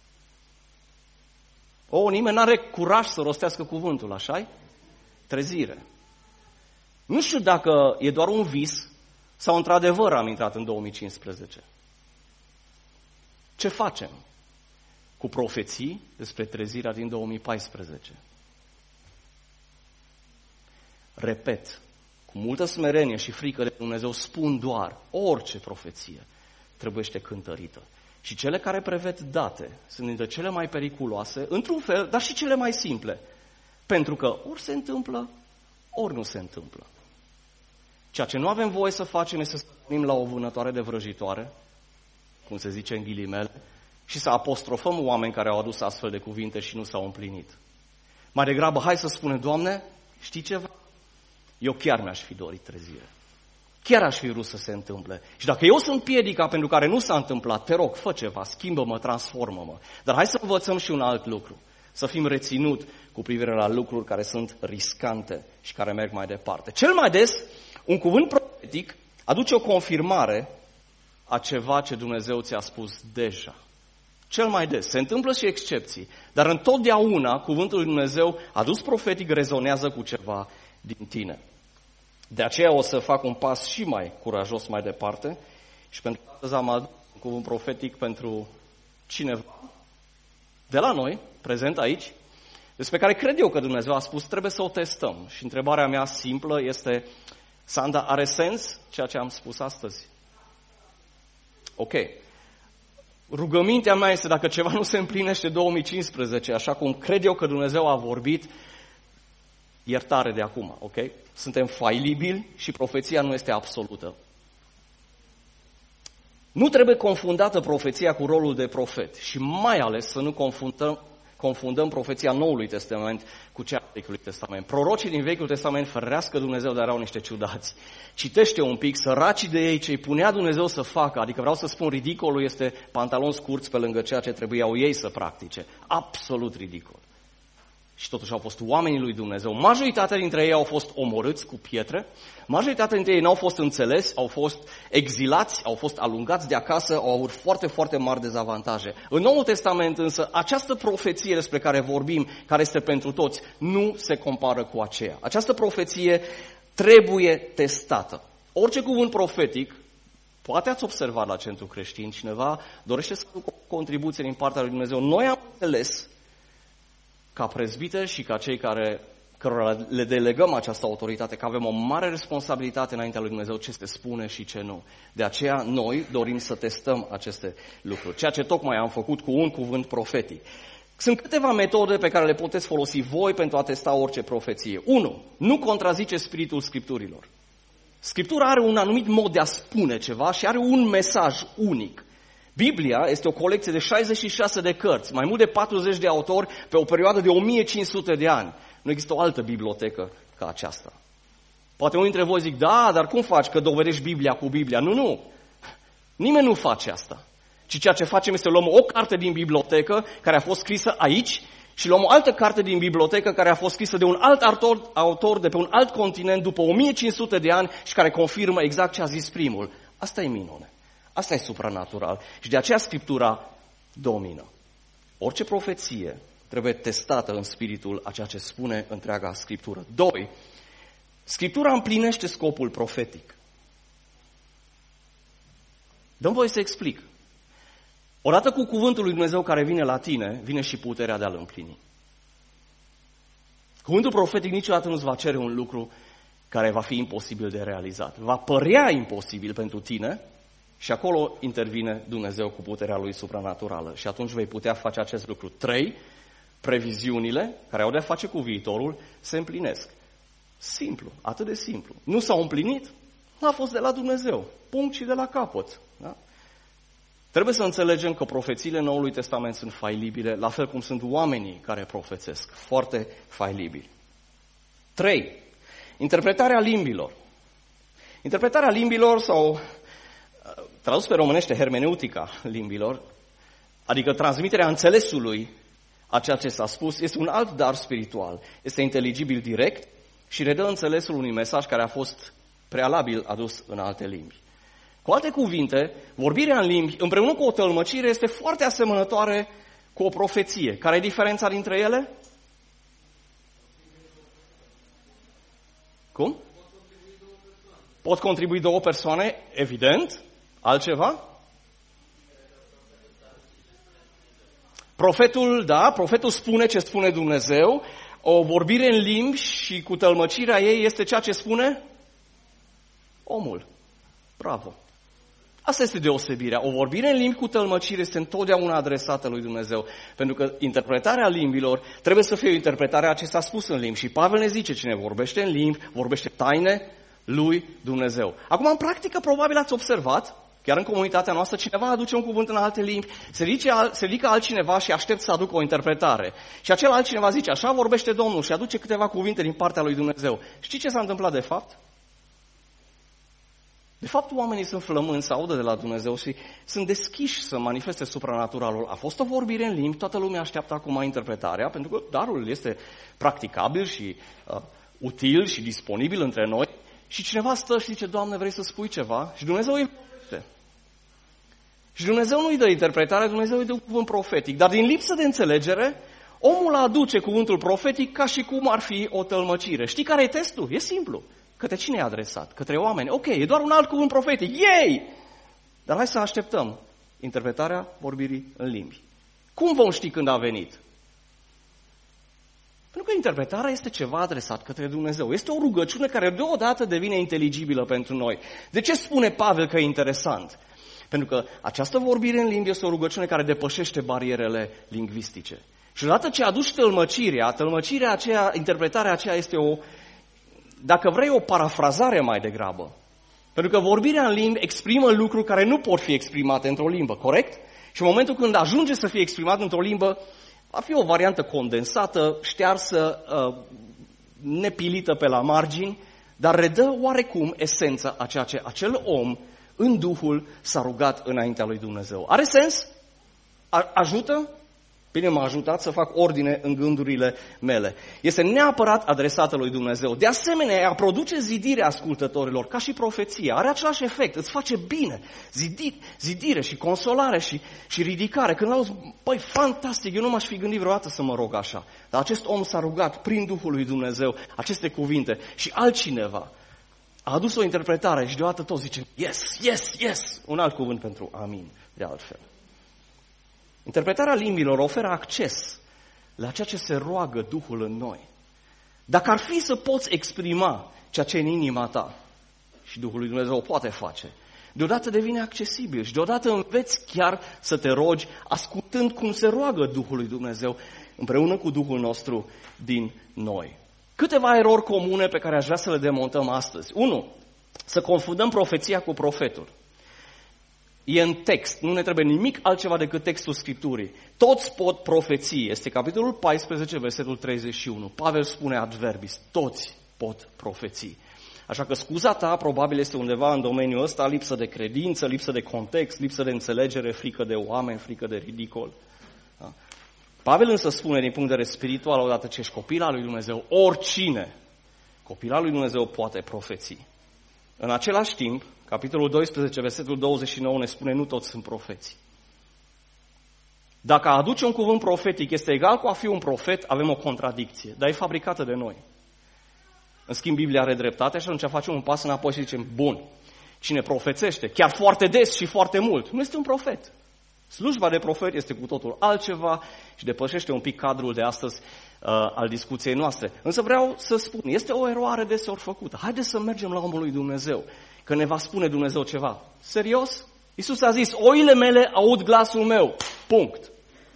O, nimeni n-are curaj să rostească cuvântul, așa-i? Trezire. Nu știu dacă e doar un vis sau într-adevăr am intrat în două mii cincisprezece. Ce facem cu profeții despre trezirea din două mii paisprezece? Repet, cu multă smerenie și frică de Dumnezeu spun doar, orice profeție trebuiește cântărită. Și cele care preved date sunt dintre cele mai periculoase, într-un fel, dar și cele mai simple. Pentru că ori se întâmplă, ori nu se întâmplă. Ceea ce nu avem voie să facem este să spunem la o vânătoare de vrăjitoare, cum se zice în ghilimele, și să apostrofăm oameni care au adus astfel de cuvinte și nu s-au împlinit. Mai degrabă, hai să spunem, Doamne, știi ceva? Eu chiar mi-aș fi dorit trezire. Chiar aș fi vrut să se întâmple. Și dacă eu sunt piedica pentru care nu s-a întâmplat, te rog, fă ceva, schimbă-mă, transformă-mă. Dar hai să învățăm și un alt lucru. Să fim reținut cu privire la lucruri care sunt riscante și care merg mai departe. Cel mai des, un cuvânt profetic aduce o confirmare a ceva ce Dumnezeu ți-a spus deja. Cel mai des. Se întâmplă și excepții. Dar întotdeauna cuvântul lui Dumnezeu adus profetic rezonează cu ceva din tine. De aceea o să fac un pas și mai curajos mai departe și pentru că astăzi am adus un cuvânt profetic pentru cineva de la noi, prezent aici, despre care cred eu că Dumnezeu a spus trebuie să o testăm. Și întrebarea mea simplă este, Sanda, are sens ceea ce am spus astăzi? Ok. Rugămintea mea este dacă ceva nu se împlinește două mii cincisprezece, așa cum cred eu că Dumnezeu a vorbit, iertare de acum, ok? Suntem failibili și profeția nu este absolută. Nu trebuie confundată profeția cu rolul de profet și mai ales să nu confundăm, confundăm profeția Noului Testament cu cea Vechiului Testament. Prorocii din Vechiul Testament, ferească Dumnezeu, dar erau niște ciudați. Citește un pic, săracii de ei, ce-i punea Dumnezeu să facă, adică vreau să spun, ridicolul este pantaloni scurți pe lângă ceea ce trebuiau ei să practice. Absolut ridicol. Și totuși au fost oamenii lui Dumnezeu. Majoritatea dintre ei au fost omorâți cu pietre, majoritatea dintre ei n-au fost înțelesi, au fost exilați, au fost alungați de acasă, au avut foarte, foarte mari dezavantaje. În Noul Testament însă, această profeție despre care vorbim, care este pentru toți, nu se compară cu aceea. Această profeție trebuie testată. Orice cuvânt profetic, poate ați observat la Centru Creștin, cineva dorește să facă o contribuție din partea lui Dumnezeu. Noi am înțeles ca prezbiteri și ca cei care, cărora le delegăm această autoritate, că avem o mare responsabilitate înaintea lui Dumnezeu ce se spune și ce nu. De aceea noi dorim să testăm aceste lucruri, ceea ce tocmai am făcut cu un cuvânt profetic. Sunt câteva metode pe care le puteți folosi voi pentru a testa orice profeție. unu. Nu contrazice spiritul Scripturilor. Scriptura are un anumit mod de a spune ceva și are un mesaj unic. Biblia este o colecție de șaizeci și șase de cărți, mai mult de patruzeci de autori pe o perioadă de o mie cinci sute de ani. Nu există o altă bibliotecă ca aceasta. Poate unii dintre voi zic, da, dar cum faci că dovedești Biblia cu Biblia? Nu, nu. Nimeni nu face asta. Ci ceea ce facem este luăm o carte din bibliotecă care a fost scrisă aici și luăm o altă carte din bibliotecă care a fost scrisă de un alt autor, autor de pe un alt continent după o mie cinci sute de ani și care confirmă exact ce a zis primul. Asta e minune. Asta e supranatural. Și de aceea Scriptura domină. Orice profeție trebuie testată în spiritul a ceea ce spune întreaga Scriptură. Doi. Scriptura împlinește scopul profetic. Dă-mi voie să explic. Odată cu cuvântul lui Dumnezeu care vine la tine, vine și puterea de a-l împlini. Cuvântul profetic niciodată nu-ți va cere un lucru care va fi imposibil de realizat. Va părea imposibil pentru tine și acolo intervine Dumnezeu cu puterea lui supranaturală. Și atunci vei putea face acest lucru. Trei, previziunile care au de-a face cu viitorul se împlinesc. Simplu, atât de simplu. Nu s-au împlinit? Nu a fost de la Dumnezeu. Punct și de la capăt. Da? Trebuie să înțelegem că profețiile Noului Testament sunt failibile, la fel cum sunt oamenii care profețesc, foarte failibili. trei. Interpretarea limbilor. Interpretarea limbilor sau, tradus pe românește, hermeneutica limbilor, adică transmiterea înțelesului a ceea ce s-a spus, este un alt dar spiritual. Este inteligibil direct și redă înțelesul unui mesaj care a fost prealabil adus în alte limbi. Cu alte cuvinte, vorbirea în limbi împreună cu o tălmăcire este foarte asemănătoare cu o profeție. Care e diferența dintre ele? Cum? Pot contribui două persoane, evident. Altceva? Profetul, da, profetul spune ce spune Dumnezeu. O vorbire în limbi și cu tălmăcirea ei este ceea ce spune omul. Bravo. Asta este deosebirea. O vorbire în limbi cu tălmăcire este întotdeauna adresată lui Dumnezeu. Pentru că interpretarea limbilor trebuie să fie o interpretare a ce s-a spus în limbi. Și Pavel ne zice, cine vorbește în limbi, vorbește taine lui Dumnezeu. Acum, în practică, probabil ați observat, chiar în comunitatea noastră, cineva aduce un cuvânt în alte limbi, se ridică, se ridică altcineva și aștept să aducă o interpretare. Și acel altcineva zice, așa vorbește Domnul și aduce câteva cuvinte din partea lui Dumnezeu. Știi ce s-a întâmplat de fapt? De fapt, oamenii sunt flămânzi, să audă de la Dumnezeu și sunt deschiși să manifeste supranaturalul. A fost o vorbire în limbi, toată lumea așteaptă acum interpretarea, pentru că darul este practicabil și uh, util și disponibil între noi. Și cineva stă și zice, Doamne, vrei să spui ceva? Și Dumnezeu îi vorbește. Și Dumnezeu nu îi dă interpretare, Dumnezeu îi dă un cuvânt profetic. Dar din lipsă de înțelegere, omul aduce cuvântul profetic ca și cum ar fi o tălmăcire. Știi care e testul? E simplu. Către cine e adresat? Către oameni. Ok, e doar un alt cuvânt profetic. Yay! Dar hai să așteptăm interpretarea vorbirii în limbi. Cum vom ști când a venit? Pentru că interpretarea este ceva adresat către Dumnezeu. Este o rugăciune care deodată devine inteligibilă pentru noi. De ce spune Pavel că e interesant? Pentru că această vorbire în limbi este o rugăciune care depășește barierele lingvistice. Și odată ce aduci tălmăcirea, tălmăcirea aceea, interpretarea aceea este o, dacă vrei, o parafrazare mai degrabă. Pentru că vorbirea în limbi exprimă lucruri care nu pot fi exprimate într-o limbă, corect? Și în momentul când ajunge să fie exprimat într-o limbă, va fi o variantă condensată, ștearsă, nepilită pe la margini, dar redă oarecum esența a ceea ce acel om în Duhul s-a rugat înaintea lui Dumnezeu. Are sens? A- ajută? Bine, m-a ajutat să fac ordine în gândurile mele. Este neapărat adresată lui Dumnezeu. De asemenea, ea produce zidirea ascultătorilor, ca și profeția. Are același efect, îți face bine. Zidit, zidire și consolare și, și ridicare. Când auzi, băi, fantastic, eu nu m-aș fi gândit vreodată să mă rog așa. Dar acest om s-a rugat prin Duhul lui Dumnezeu aceste cuvinte și altcineva a adus o interpretare și deodată toți zice, yes, yes, yes, un alt cuvânt pentru amin, de altfel. Interpretarea limbilor oferă acces la ceea ce se roagă Duhul în noi. Dacă ar fi să poți exprima ceea ce e în inima ta, și Duhul lui Dumnezeu o poate face, deodată devine accesibil și deodată înveți chiar să te rogi ascultând cum se roagă Duhul lui Dumnezeu împreună cu Duhul nostru din noi. Câteva erori comune pe care aș vrea să le demontăm astăzi. unu. Să confundăm profeția cu profetul. E în text, nu ne trebuie nimic altceva decât textul Scripturii. Toți pot profeții. Este capitolul paisprezece, versetul treizeci și unu. Pavel spune adverbis, toți pot profeții. Așa că scuza ta probabil este undeva în domeniul ăsta, lipsă de credință, lipsă de context, lipsă de înțelegere, frică de oameni, frică de ridicol. Da? Pavel însă spune din punct de vedere spiritual, odată ce ești copil al lui Dumnezeu, oricine copil al lui Dumnezeu poate profeții. În același timp, capitolul doisprezece, versetul douăzeci și nouă ne spune, nu toți sunt profeți. Dacă a aduce un cuvânt profetic este egal cu a fi un profet, avem o contradicție, dar e fabricată de noi. În schimb, Biblia are dreptate și atunci facem un pas înapoi și zicem, bun, cine profețește, chiar foarte des și foarte mult, nu este un profet. Slujba de profet este cu totul altceva și depășește un pic cadrul de astăzi uh, al discuției noastre. Însă vreau să spun, este o eroare deseori făcută. Haideți să mergem la omul lui Dumnezeu, că ne va spune Dumnezeu ceva. Serios? Iisus a zis, oile mele aud glasul meu. Punct.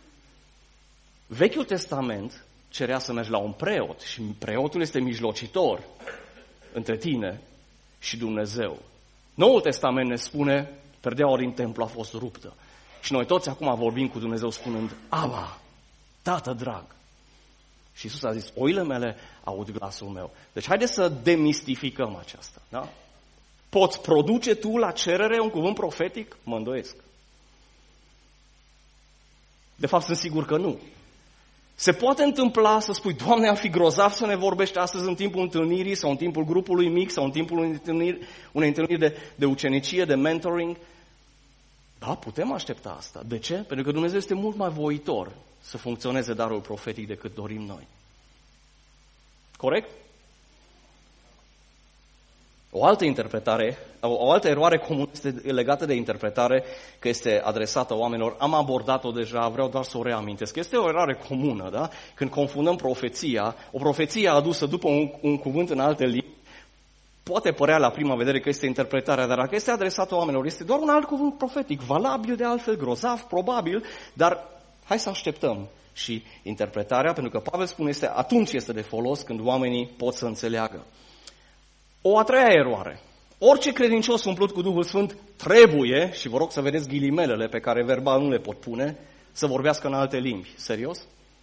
Vechiul Testament cerea să mergi la un preot și preotul este mijlocitor între tine și Dumnezeu. Noul Testament ne spune, perdeaua din templu a fost ruptă Și noi toți acum vorbim cu Dumnezeu spunând, Aba, Tată drag. Și Iisus a zis, oile mele aud glasul meu. Deci haideți să demistificăm aceasta. Da? Poți produce tu la cerere un cuvânt profetic? Mă îndoiesc. De fapt, sunt sigur că nu. Se poate întâmpla să spui, Doamne, am fi grozav să ne vorbești astăzi în timpul întâlnirii sau în timpul grupului mic sau în timpul unei întâlniri, unei întâlniri de, de ucenicie, de mentoring. Da, putem aștepta asta. De ce? Pentru că Dumnezeu este mult mai voitor să funcționeze darul profetic decât dorim noi. Corect? O altă interpretare, o altă eroare comună este legată de interpretare, că este adresată oamenilor. Am abordat-o deja, vreau doar să o reamintesc. Este o eroare comună, da? Când confundăm profeția, o profeție adusă după un, un cuvânt în alte limbi, poate părea la prima vedere că este interpretarea, dar dacă este adresată oamenilor, este doar un alt cuvânt profetic, valabil de altfel, grozav, probabil, dar hai să așteptăm și interpretarea, pentru că Pavel spune este atunci este de folos când oamenii pot să înțeleagă. O a treia eroare. Orice credincios umplut cu Duhul Sfânt trebuie, și vă rog să vedeți ghilimelele pe care verbal nu le pot pune, să vorbească în alte limbi. Serios?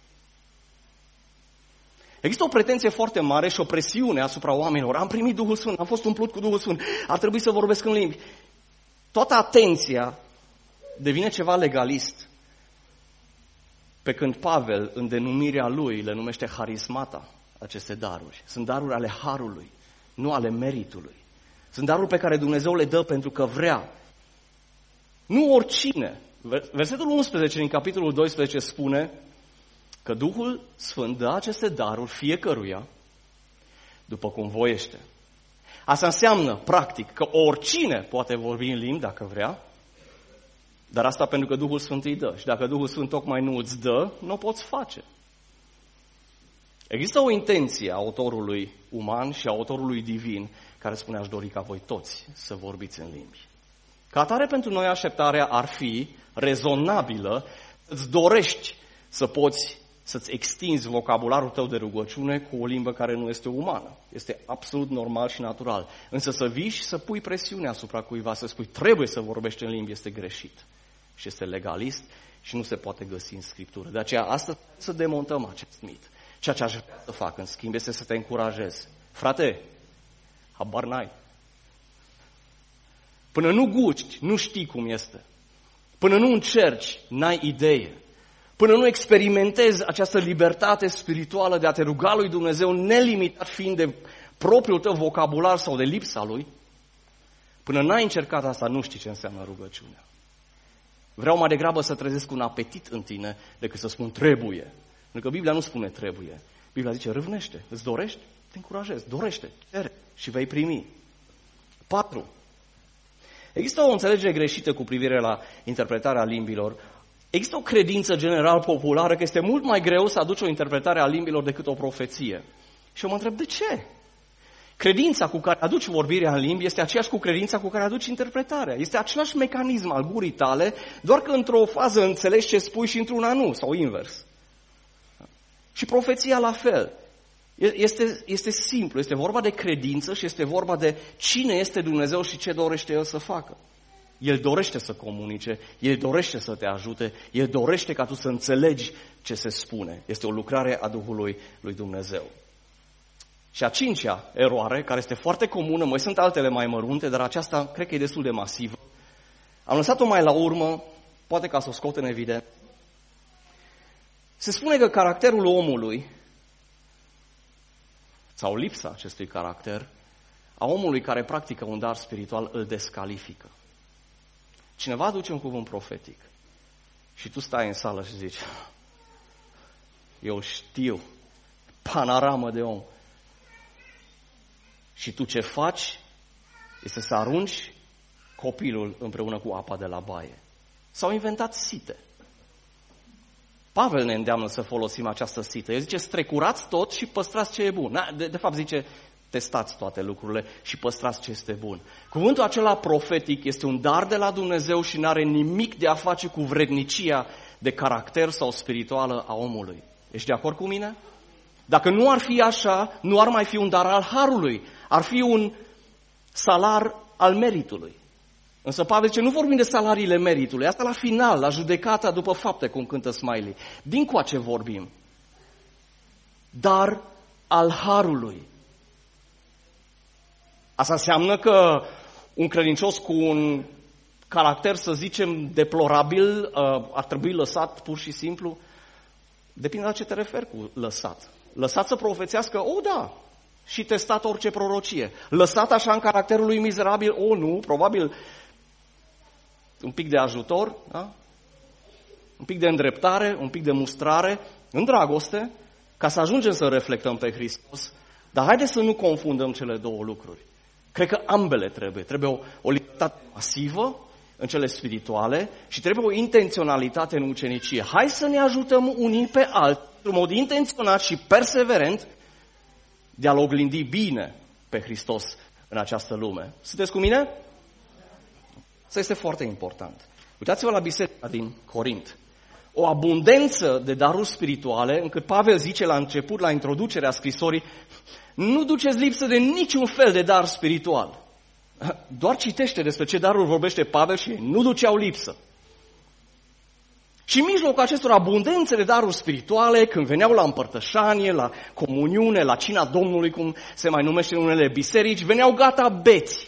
Există o pretenție foarte mare și o presiune asupra oamenilor. Am primit Duhul Sfânt, am fost umplut cu Duhul Sfânt, ar trebui să vorbesc în limbi. Toată atenția devine ceva legalist. Pe când Pavel, în denumirea lui, le numește harismata, aceste daruri. Sunt daruri ale harului, nu ale meritului. Sunt daruri pe care Dumnezeu le dă pentru că vrea. Nu oricine. Versetul unsprezece din capitolul doisprezece spune că Duhul Sfânt dă aceste daruri fiecăruia după cum voiește. Asta înseamnă, practic, că oricine poate vorbi în limbi dacă vrea, dar asta pentru că Duhul Sfânt îi dă. Și dacă Duhul Sfânt tocmai nu îți dă, nu o poți face. Există o intenție a autorului uman și a autorului divin care spune, aș dori ca voi toți să vorbiți în limbi. Ca atare, pentru noi așteptarea ar fi rezonabilă, îți dorești să poți să-ți extinzi vocabularul tău de rugăciune cu o limbă care nu este umană. Este absolut normal și natural. Însă să vii și să pui presiune asupra cuiva, să spui trebuie să vorbești în limbi, este greșit. Și este legalist și nu se poate găsi în Scriptură. De aceea, astăzi să demontăm acest mit. Ceea ce aș vrea să fac, în schimb, este să te încurajez. Frate, habar n-ai. Până nu guști, nu știi cum este. Până nu încerci, n-ai idee. Până nu experimentezi această libertate spirituală de a te ruga lui Dumnezeu, nelimitat fiind de propriul tău vocabular sau de lipsa lui, până n-ai încercat asta, nu știi ce înseamnă rugăciunea. Vreau mai degrabă să trezesc un apetit în tine decât să spun trebuie. Pentru că Biblia nu spune trebuie. Biblia zice râvnește, îți dorești? Te încurajez, dorește, cere și vei primi. Patru. Există o înțelegere greșită cu privire la interpretarea limbilor. Există o credință general populară că este mult mai greu să aduci o interpretare a limbilor decât o profeție. Și eu mă întreb, de ce? Credința cu care aduci vorbirea în limbi este aceeași cu credința cu care aduci interpretarea. Este același mecanism al gurii tale, doar că într-o fază înțelegi ce spui și într-una nu, sau invers. Și profeția la fel. Este, este simplu, este vorba de credință și este vorba de cine este Dumnezeu și ce dorește El să facă. El dorește să comunice, El dorește să te ajute, El dorește ca tu să înțelegi ce se spune. Este o lucrare a Duhului lui Dumnezeu. Și a cincea eroare, care este foarte comună, mai sunt altele mai mărunte, dar aceasta cred că e destul de masivă. Am lăsat-o mai la urmă, poate ca să o scot în evidență. Se spune că caracterul omului, sau lipsa acestui caracter, a omului care practică un dar spiritual îl descalifică. Cineva aduce un cuvânt profetic și tu stai în sală și zici, eu știu, panoramă de om. Și tu ce faci este să arunci copilul împreună cu apa de la baie. S-au inventat site. Pavel ne îndeamnă să folosim această sită. El zice, strecurați tot și păstrați ce e bun. De, de fapt zice, testați toate lucrurile și păstrați ce este bun. Cuvântul acela profetic este un dar de la Dumnezeu și nu are nimic de a face cu vrednicia de caracter sau spirituală a omului. Ești de acord cu mine? Dacă nu ar fi așa, nu ar mai fi un dar al harului. Ar fi un salar al meritului. Însă Pavel zice, nu vorbim de salariile meritului, asta la final, la judecata după fapte, cum cântă Smiley. Din coace vorbim. Dar al harului. Asta înseamnă că un credincios cu un caracter, să zicem, deplorabil, ar trebui lăsat pur și simplu? Depinde la ce te referi cu lăsat. Lăsat să profețească? O, da. Și testat orice prorocie. Lăsat așa în caracterul lui mizerabil? O, nu. Probabil un pic de ajutor, da? Un pic de îndreptare, un pic de mustrare, în dragoste, ca să ajungem să reflectăm pe Hristos. Dar haideți să nu confundăm cele două lucruri. Cred că ambele trebuie. Trebuie o, o libertate masivă în cele spirituale și trebuie o intenționalitate în ucenicie. Hai să ne ajutăm unii pe alții, într-un mod intenționat și perseverent, de a-L oglindi bine pe Hristos în această lume. Sunteți cu mine? Asta este foarte important. Uitați-vă la biserica din Corint. O abundență de daruri spirituale, încât Pavel zice la început, la introducerea scrisorii, nu duceți lipsă de niciun fel de dar spiritual. Doar citește despre ce daruri vorbește Pavel și ei nu duceau lipsă. Și în mijlocul acestor abundențe de daruri spirituale, când veneau la împărtășanie, la comuniune, la cina Domnului, cum se mai numește în unele biserici, veneau gata beți.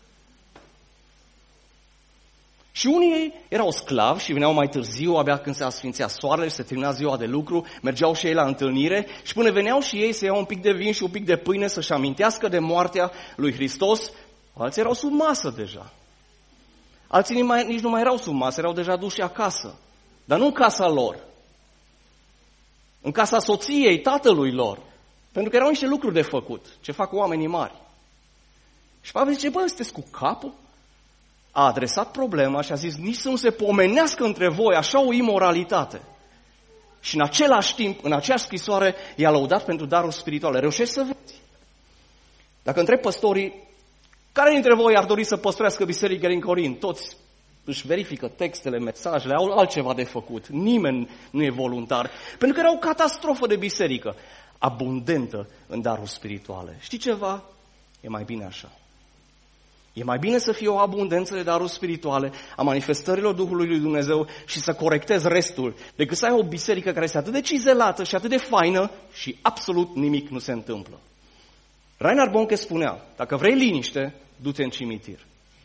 Și unii erau sclavi și veneau mai târziu, abia când se asfințea soarele și se termina ziua de lucru, mergeau și ei la întâlnire și până veneau și ei să iau un pic de vin și un pic de pâine să-și amintească de moartea lui Hristos, alții erau sub masă deja. Alții nici, mai, nici nu mai erau sub masă, erau deja duși acasă. Dar nu în casa lor, în casa soției, tatălui lor, pentru că erau niște lucruri de făcut, ce fac oamenii mari. Și Pavel zice, bă, sunteți cu capul? A adresat problema și a zis, nici să nu se pomenească între voi așa o imoralitate. Și în același timp, în aceeași scrisoare, i-a lăudat pentru daruri spirituale. Reușești să vezi? Dacă întreb păstorii, care dintre voi ar dori să păstorească biserica din Corint? Toți își verifică textele, mesajele, au altceva de făcut. Nimeni nu e voluntar. Pentru că era o catastrofă de biserică, abundentă în daruri spirituale. Știi ceva? E mai bine așa. E mai bine să fie o abundență de daruri spirituale a manifestărilor Duhului lui Dumnezeu și să corectezi restul, decât să ai o biserică care este atât de cizelată și atât de faină și absolut nimic nu se întâmplă. Reinhard Bonke spunea, dacă vrei liniște, du-te în cimitir.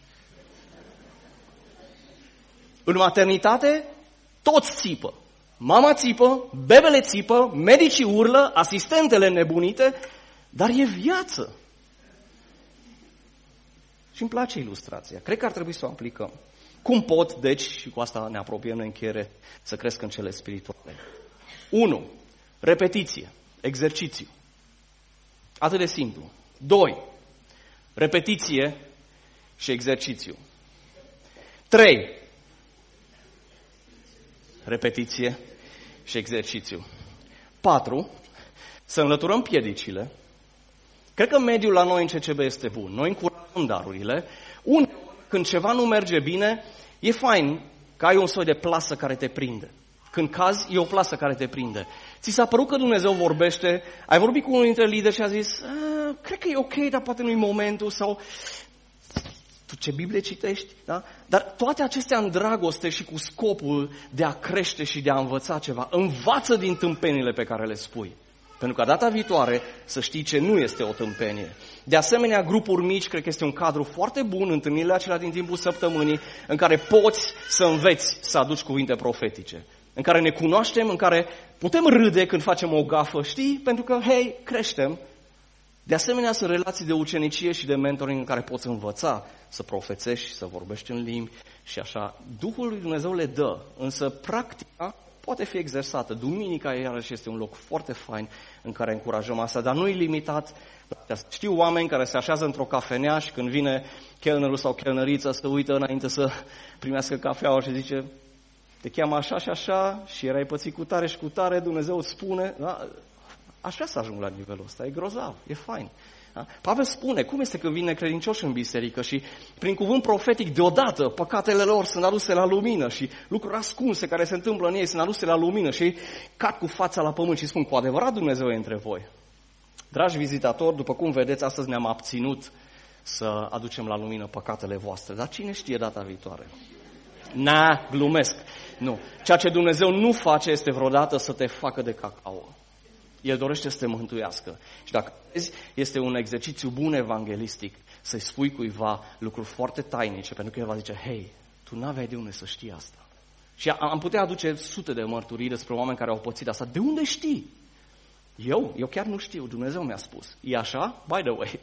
În maternitate, toți țipă. Mama țipă, bebele țipă, medicii urlă, asistentele nebunite, dar e viață. Și îmi place ilustrația. Cred că ar trebui să o aplicăm. Cum pot, deci, și cu asta ne apropiem în încheiere, să cresc în cele spirituale? unu. Repetiție, exercițiu. Atât de simplu. doi. Repetiție și exercițiu. trei. Repetiție și exercițiu. patru. Să înlăturăm piedicile. Cred că mediul la noi în C C B este bun. Noi încurajăm darurile. Un, când ceva nu merge bine, e fain că ai un soi de plasă care te prinde. Când cazi, e o plasă care te prinde. Ți s-a părut că Dumnezeu vorbește, ai vorbit cu unul dintre lideri și a zis, cred că e ok, dar poate nu-i momentul, sau tu ce Biblie citești, da? Dar toate acestea în dragoste și cu scopul de a crește și de a învăța ceva. Învață din tâmpenile pe care le spui. Pentru că data viitoare să știi ce nu este o tâmpenie. De asemenea, grupuri mici, cred că este un cadru foarte bun, întâlnirile acelea din timpul săptămânii, în care poți să înveți să aduci cuvinte profetice. În care ne cunoaștem, în care putem râde când facem o gafă, știi? Pentru că, hei, creștem. De asemenea, sunt relații de ucenicie și de mentoring în care poți învăța să profețești și să vorbești în limbi și așa. Duhul lui Dumnezeu le dă, însă practica poate fi exersată. Duminica, iarăși, este un loc foarte fain în care încurajăm asta, dar nu e limitat. Știu oameni care se așează într-o cafenea și când vine chelnerul sau chelnărița să uită înainte să primească cafeaua și zice, te cheamă așa și așa și erai pățit cu tare și cu tare, Dumnezeu îți spune, da? Aș vrea să ajung la nivelul ăsta, e grozav, e fain. Da? Pavel spune, cum este că vin necredincioși în biserică și prin cuvânt profetic deodată păcatele lor sunt aduse la lumină și lucruri ascunse care se întâmplă în ei sunt aduse la lumină și ei cad cu fața la pământ și spun, cu adevărat Dumnezeu e între voi. Dragi vizitatori, după cum vedeți, astăzi ne-am abținut să aducem la lumină păcatele voastre. Dar cine știe data viitoare? Na, glumesc. Nu. Ceea ce Dumnezeu nu face este vreodată să te facă de cacao. El dorește să te mântuiască. Și dacă vezi, este un exercițiu bun evanghelistic să-i spui cuiva lucruri foarte tainice, pentru că el va zice, hei, tu n-aveai de unde să știi asta. Și am putea aduce sute de mărturii despre oameni care au pățit asta. De unde știi? Eu? Eu chiar nu știu. Dumnezeu mi-a spus. E așa? By the way.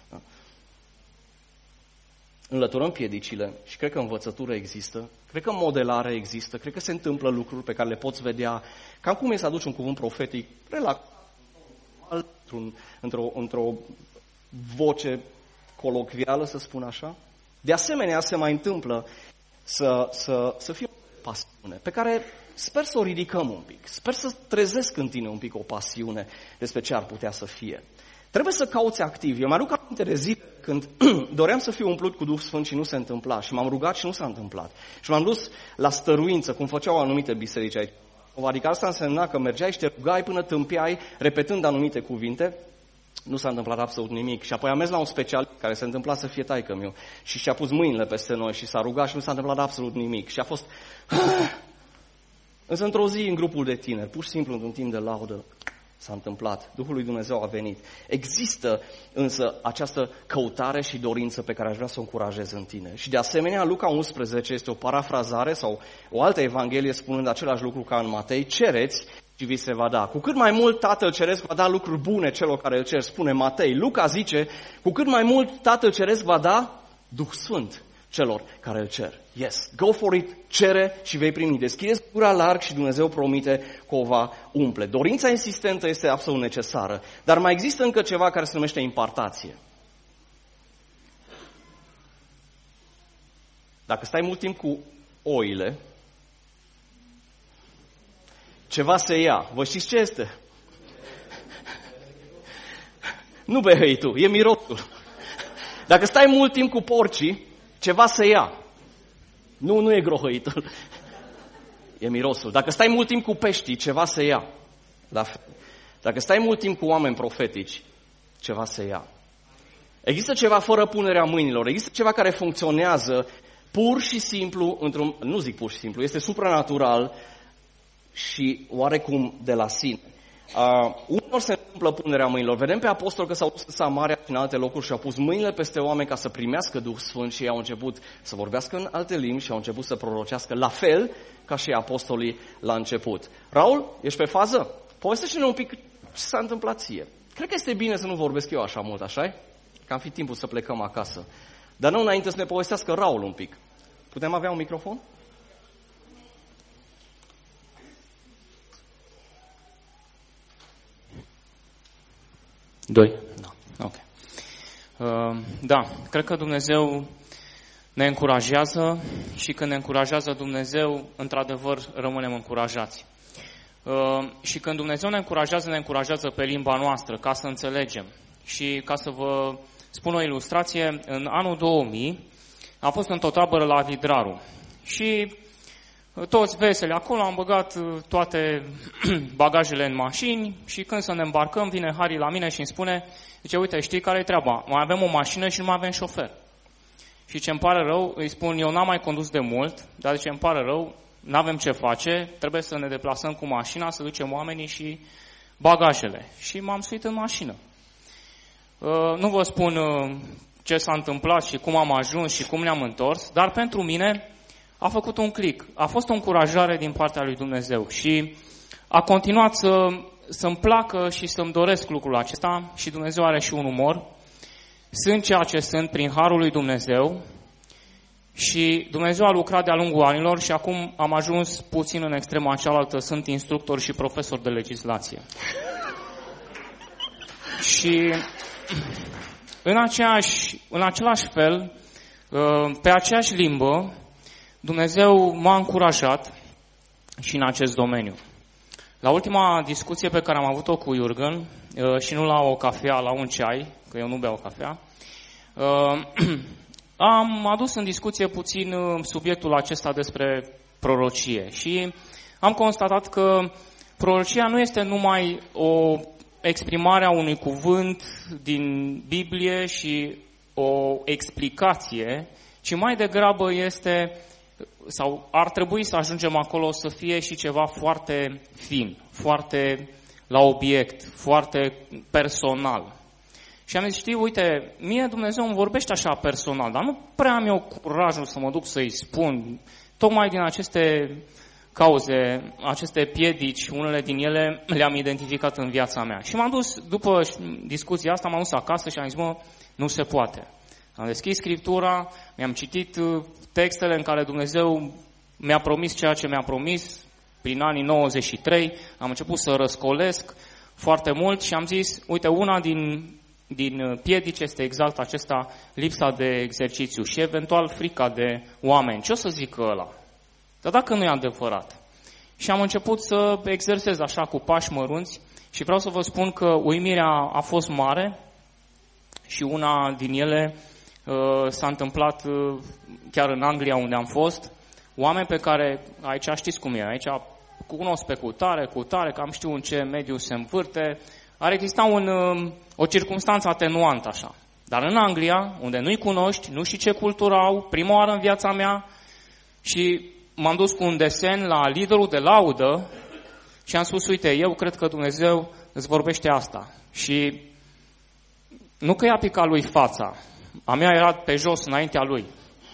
Înlăturăm piedicile și cred că învățătură există, cred că modelare există, cred că se întâmplă lucruri pe care le poți vedea. Cam cum e să aduci un cuvânt profetic relax, într-o, într-o voce colocvială, să spun așa. De asemenea, se mai întâmplă să, să, să fie o pasiune pe care sper să o ridicăm un pic. Sper să trezesc în tine un pic o pasiune despre ce ar putea să fie. Trebuie să cauți activ. Eu mă aminte de zi când doream să fiu umplut cu Duh Sfânt și nu se întâmpla. Și m-am rugat și nu s-a întâmplat. Și m-am dus la stăruință, cum făceau anumite biserici aici. Adică asta însemna că mergeai și te rugai până tâmpeai, repetând anumite cuvinte. Nu s-a întâmplat absolut nimic. Și apoi am mers la un specialist care se întâmpla să fie taică-miu. Și și-a pus mâinile peste noi și s-a rugat și nu s-a întâmplat absolut nimic. Și a fost... Însă într-o zi în grupul de tineri, pur și simplu într-un timp de laudă, s-a întâmplat. Duhul lui Dumnezeu a venit. Există însă această căutare și dorință pe care aș vrea să o încurajez în tine. Și de asemenea, Luca unsprezece este o parafrazare sau o altă evanghelie spunând același lucru ca în Matei. Cereți și vi se va da. Cu cât mai mult Tatăl Ceresc va da lucruri bune celor care îl cer, spune Matei. Luca zice, cu cât mai mult Tatăl Ceresc va da Duh Sfânt celor care îl cer. Yes, go for it, cere și vei primi. Deschideți gura larg și Dumnezeu promite că o va umple. Dorința insistentă este absolut necesară, dar mai există încă ceva care se numește impartație. Dacă stai mult timp cu oile, ceva se ia. Vă știți ce este? Nu behăi tu, e mirosul. Dacă stai mult timp cu porcii, ceva se ia. Nu, nu e grohăitul. E mirosul. Dacă stai mult timp cu peștii, ceva se ia. La fel. Dacă stai mult timp cu oameni profetici, ceva se ia. Există ceva fără punerea mâinilor. Există ceva care funcționează pur și simplu, într-un, nu zic pur și simplu, este supranatural și oarecum de la sine. Uh, unor se întâmplă punerea mâinilor. Vedem pe apostoli că s-au dus în Samaria și în alte locuri și au pus mâinile peste oameni ca să primească Duh Sfânt și ei au început să vorbească în alte limbi și au început să prorocească la fel ca și apostolii la început. Raul, ești pe fază? Povestește-ne un pic ce s-a întâmplat ție. Cred că este bine să nu vorbesc eu așa mult, așa-i? Că am fi timpul să plecăm acasă. Dar nu înainte să ne povestească Raul un pic. Putem avea un microfon? Doi. Da. Ok. Uh, da, cred că Dumnezeu ne încurajează și când ne încurajează Dumnezeu, într-adevăr, rămânem încurajați. Uh, și când Dumnezeu ne încurajează, ne încurajează pe limba noastră, ca să înțelegem. Și ca să vă spun o ilustrație, în anul două mii am fost într-o tabără la Vidraru și toți veseli acolo, am băgat toate bagajele în mașini și când să ne îmbarcăm, vine Harry la mine și îmi spune, zice, uite, știi care e treaba? Mai avem o mașină și nu mai avem șofer. Și ce îmi pare rău, îi spun, eu n-am mai condus de mult, dar zice, îmi pare rău, n-avem ce face, trebuie să ne deplasăm cu mașina, să ducem oamenii și bagajele. Și m-am suit în mașină. Uh, nu vă spun uh, ce s-a întâmplat și cum am ajuns și cum ne-am întors, dar pentru mine a făcut un click. A fost o încurajare din partea lui Dumnezeu și a continuat să, să-mi placă și să-mi doresc lucrul acesta și Dumnezeu are și un umor. Sunt ceea ce sunt prin harul lui Dumnezeu și Dumnezeu a lucrat de-a lungul anilor și acum am ajuns puțin în extrema cealaltă, sunt instructor și profesor de legislație. Și în, aceeași, în același fel, pe aceeași limbă, Dumnezeu m-a încurajat și în acest domeniu. La ultima discuție pe care am avut-o cu Iurgen, și nu la o cafea, la un ceai, că eu nu beau cafea, am adus în discuție puțin subiectul acesta despre prorocie. Și am constatat că prorocia nu este numai o exprimare a unui cuvânt din Biblie și o explicație, ci mai degrabă este, sau ar trebui să ajungem acolo să fie și ceva foarte fin, foarte la obiect, foarte personal. Și am zis, știi, uite, mie Dumnezeu îmi vorbește așa personal, dar nu prea am eu curajul să mă duc să-i spun, tocmai din aceste cauze, aceste piedici, unele din ele le-am identificat în viața mea. Și m-am dus, după discuția asta, m-am dus acasă și am zis, mă, nu se poate. Am deschis Scriptura, mi-am citit textele în care Dumnezeu mi-a promis ceea ce mi-a promis prin anii nouăzeci și trei, am început să răscolesc foarte mult și am zis, uite, una din, din piedici este exact acesta, lipsa de exercițiu și eventual frica de oameni. Ce o să zică ăla? Dar dacă nu e adevărat? Și am început să exersez așa cu pași mărunți și vreau să vă spun că uimirea a fost mare și una din ele uh, s-a întâmplat uh, chiar în Anglia unde am fost. Oameni pe care, aici știți cum e, aici cunosc pe cutare, cutare, că am știu în ce mediu se învârte, ar exista un, uh, o circumstanță atenuantă așa. Dar în Anglia, unde nu-i cunoști, nu știi ce cultură au, prima oară în viața mea, și m-am dus cu un desen la liderul de laudă și am spus, uite, eu cred că Dumnezeu îți vorbește asta. Și nu că i-a picat lui fața, a mea era pe jos înaintea lui.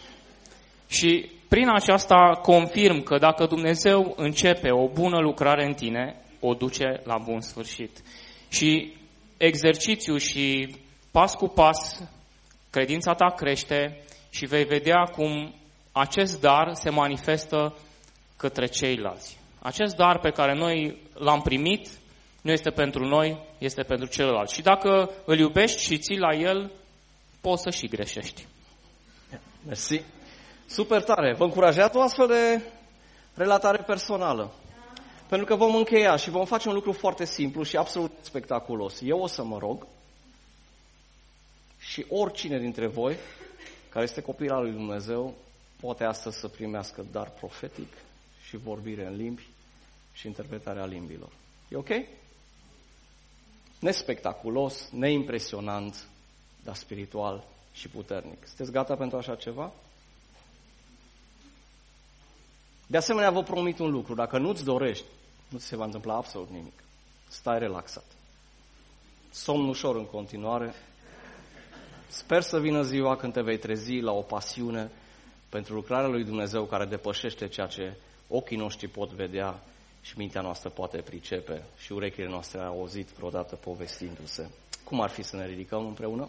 Și prin aceasta confirm că dacă Dumnezeu începe o bună lucrare în tine, o duce la bun sfârșit. Și exercițiu și pas cu pas, credința ta crește și vei vedea cum acest dar se manifestă către ceilalți. Acest dar pe care noi l-am primit nu este pentru noi, este pentru celălalt. Și dacă îl iubești și ții la el, poți să și greșești. Mersi. Super tare. Vă încurajează o astfel de relatare personală. Pentru că vom încheia și vom face un lucru foarte simplu și absolut spectaculos. Eu o să mă rog și oricine dintre voi care este copil al lui Dumnezeu poate astăzi să primească dar profetic și vorbire în limbi și interpretarea limbilor. E ok? Nespectaculos, neimpresionant, dar spiritual și puternic. Sunteți gata pentru așa ceva? De asemenea, vă promit un lucru. Dacă nu-ți dorești, nu ți se va întâmpla absolut nimic. Stai relaxat. Somn ușor în continuare. Sper să vină ziua când te vei trezi la o pasiune pentru lucrarea lui Dumnezeu care depășește ceea ce ochii noștri pot vedea și mintea noastră poate pricepe și urechile noastre au auzit vreodată povestindu-se. Cum ar fi să ne ridicăm împreună?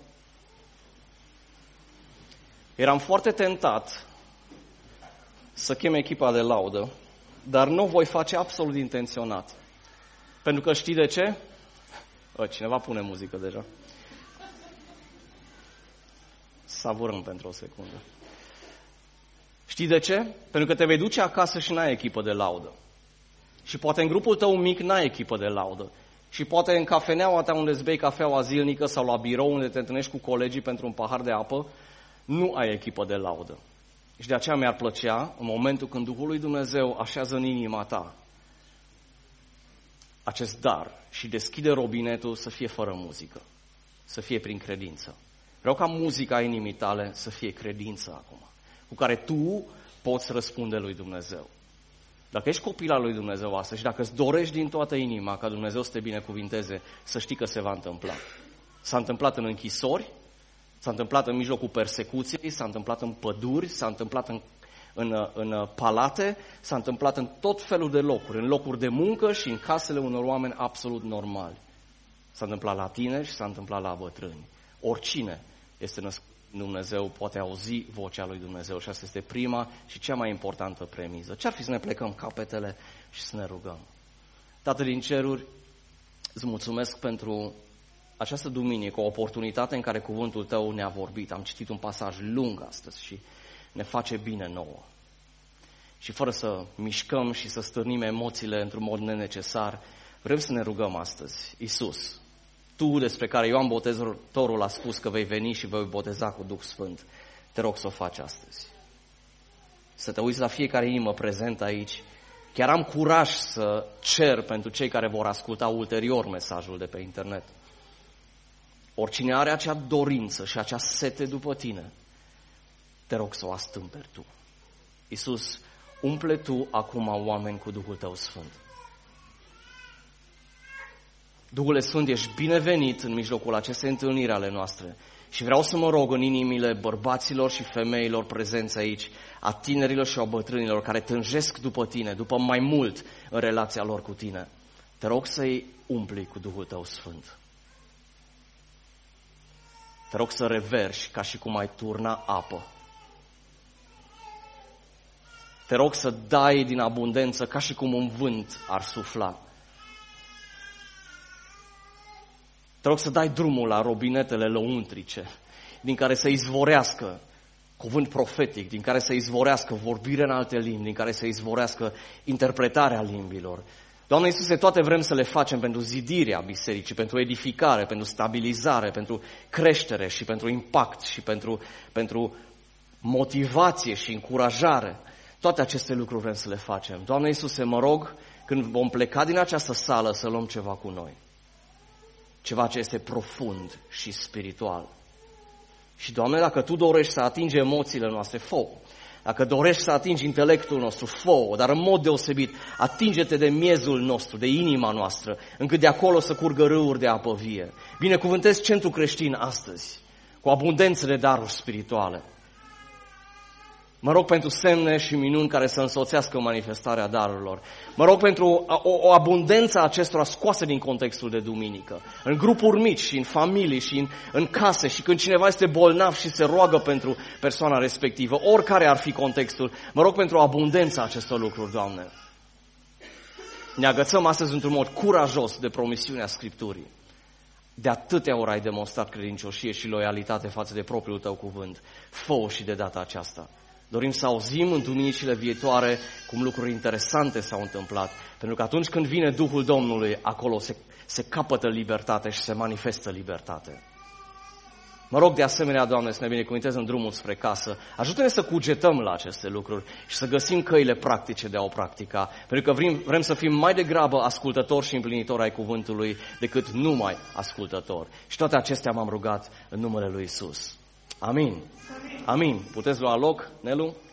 Eram foarte tentat să chem echipa de laudă, dar nu voi face absolut intenționat. Pentru că știi de ce? O, cineva pune muzică deja. Savurăm pentru o secundă. Știi de ce? Pentru că te vei duce acasă și n-ai echipă de laudă. Și poate în grupul tău mic n-ai echipă de laudă. Și poate în cafeneaua ta unde îți bei cafeaua zilnică sau la birou unde te întâlnești cu colegii pentru un pahar de apă, nu ai echipă de laudă. Și de aceea mi-ar plăcea, în momentul când Duhul lui Dumnezeu așează în inima ta acest dar și deschide robinetul, să fie fără muzică, să fie prin credință. Vreau ca muzica inimii tale să fie credință acum, cu care tu poți răspunde lui Dumnezeu. Dacă ești copil al lui Dumnezeu astăzi și dacă îți dorești din toată inima ca Dumnezeu să te binecuvinteze, să știi că se va întâmpla. S-a întâmplat în închisori, s-a întâmplat în mijlocul persecuției, s-a întâmplat în păduri, s-a întâmplat în, în, în palate, s-a întâmplat în tot felul de locuri, în locuri de muncă și în casele unor oameni absolut normali. S-a întâmplat la tineri și s-a întâmplat la bătrâni. Oricine este născut în Dumnezeu poate auzi vocea lui Dumnezeu și asta este prima și cea mai importantă premiză. Ce-ar fi să ne plecăm capetele și să ne rugăm? Tată din ceruri, îți mulțumesc pentru această duminică, o oportunitate în care cuvântul tău ne-a vorbit. Am citit un pasaj lung astăzi și ne face bine nouă. Și fără să mișcăm și să stârnim emoțiile într-un mod nenecesar, vrem să ne rugăm astăzi. Iisus, tu despre care Ioan Botezătorul a spus că vei veni și vei boteza cu Duh Sfânt, te rog să o faci astăzi. Să te uiți la fiecare inimă prezentă aici. Chiar am curaj să cer pentru cei care vor asculta ulterior mesajul de pe internet. oricine are acea dorință și acea sete după tine, te rog să o astâmperi tu. Iisus, umple tu acum oameni cu Duhul tău Sfânt. Duhule Sfânt, ești binevenit în mijlocul acestei întâlniri ale noastre și vreau să mă rog în inimile bărbaților și femeilor prezenți aici, a tinerilor și a bătrânilor care tânjesc după tine, după mai mult în relația lor cu tine. Te rog să-i umpli cu Duhul tău Sfânt. Te rog să reverși ca și cum ai turna apă. Te rog să dai din abundență ca și cum un vânt ar sufla. Te rog să dai drumul la robinetele lăuntrice, din care să izvorească cuvânt profetic, din care să izvorească vorbire în alte limbi, din care să izvorească interpretarea limbilor. Doamne Iisuse, toate vrem să le facem pentru zidirea bisericii, pentru edificare, pentru stabilizare, pentru creștere și pentru impact și pentru, pentru motivație și încurajare. Toate aceste lucruri vrem să le facem. Doamne Iisuse, mă rog, când vom pleca din această sală, să luăm ceva cu noi. Ceva ce este profund și spiritual. Și, Doamne, dacă Tu dorești să atingi emoțiile noastre, fă-o. Dacă dorești să atingi intelectul nostru, fă-o. Dar în mod deosebit, atinge-te de miezul nostru, de inima noastră, încât de acolo să curgă râuri de apă vie. Binecuvântez Centrul Creștin astăzi, cu abundență de daruri spirituale. Mă rog pentru semne și minuni care să însoțească manifestarea darurilor. Mă rog pentru o, o abundență a acestora scoase din contextul de duminică. În grupuri mici și în familii și în, în case și când cineva este bolnav și se roagă pentru persoana respectivă, oricare ar fi contextul, mă rog pentru o abundență a acestor lucruri, Doamne. Ne agățăm astăzi într-un mod curajos de promisiunea Scripturii. De atâtea ori ai demonstrat credincioșie și loialitate față de propriul Tău cuvânt. Fă-o și de data aceasta. Dorim să auzim în duminicile viitoare cum lucruri interesante s-au întâmplat. Pentru că atunci când vine Duhul Domnului, acolo se, se capătă libertate și se manifestă libertate. Mă rog de asemenea, Doamne, să ne binecuvântezi în drumul spre casă. Ajută-ne să cugetăm la aceste lucruri și să găsim căile practice de a o practica. Pentru că vrem, vrem să fim mai degrabă ascultători și împlinitori ai cuvântului decât numai ascultători. Și toate acestea m-am rugat în numele lui Iisus. Amin. Amin. Puteți lua loc, Nelu?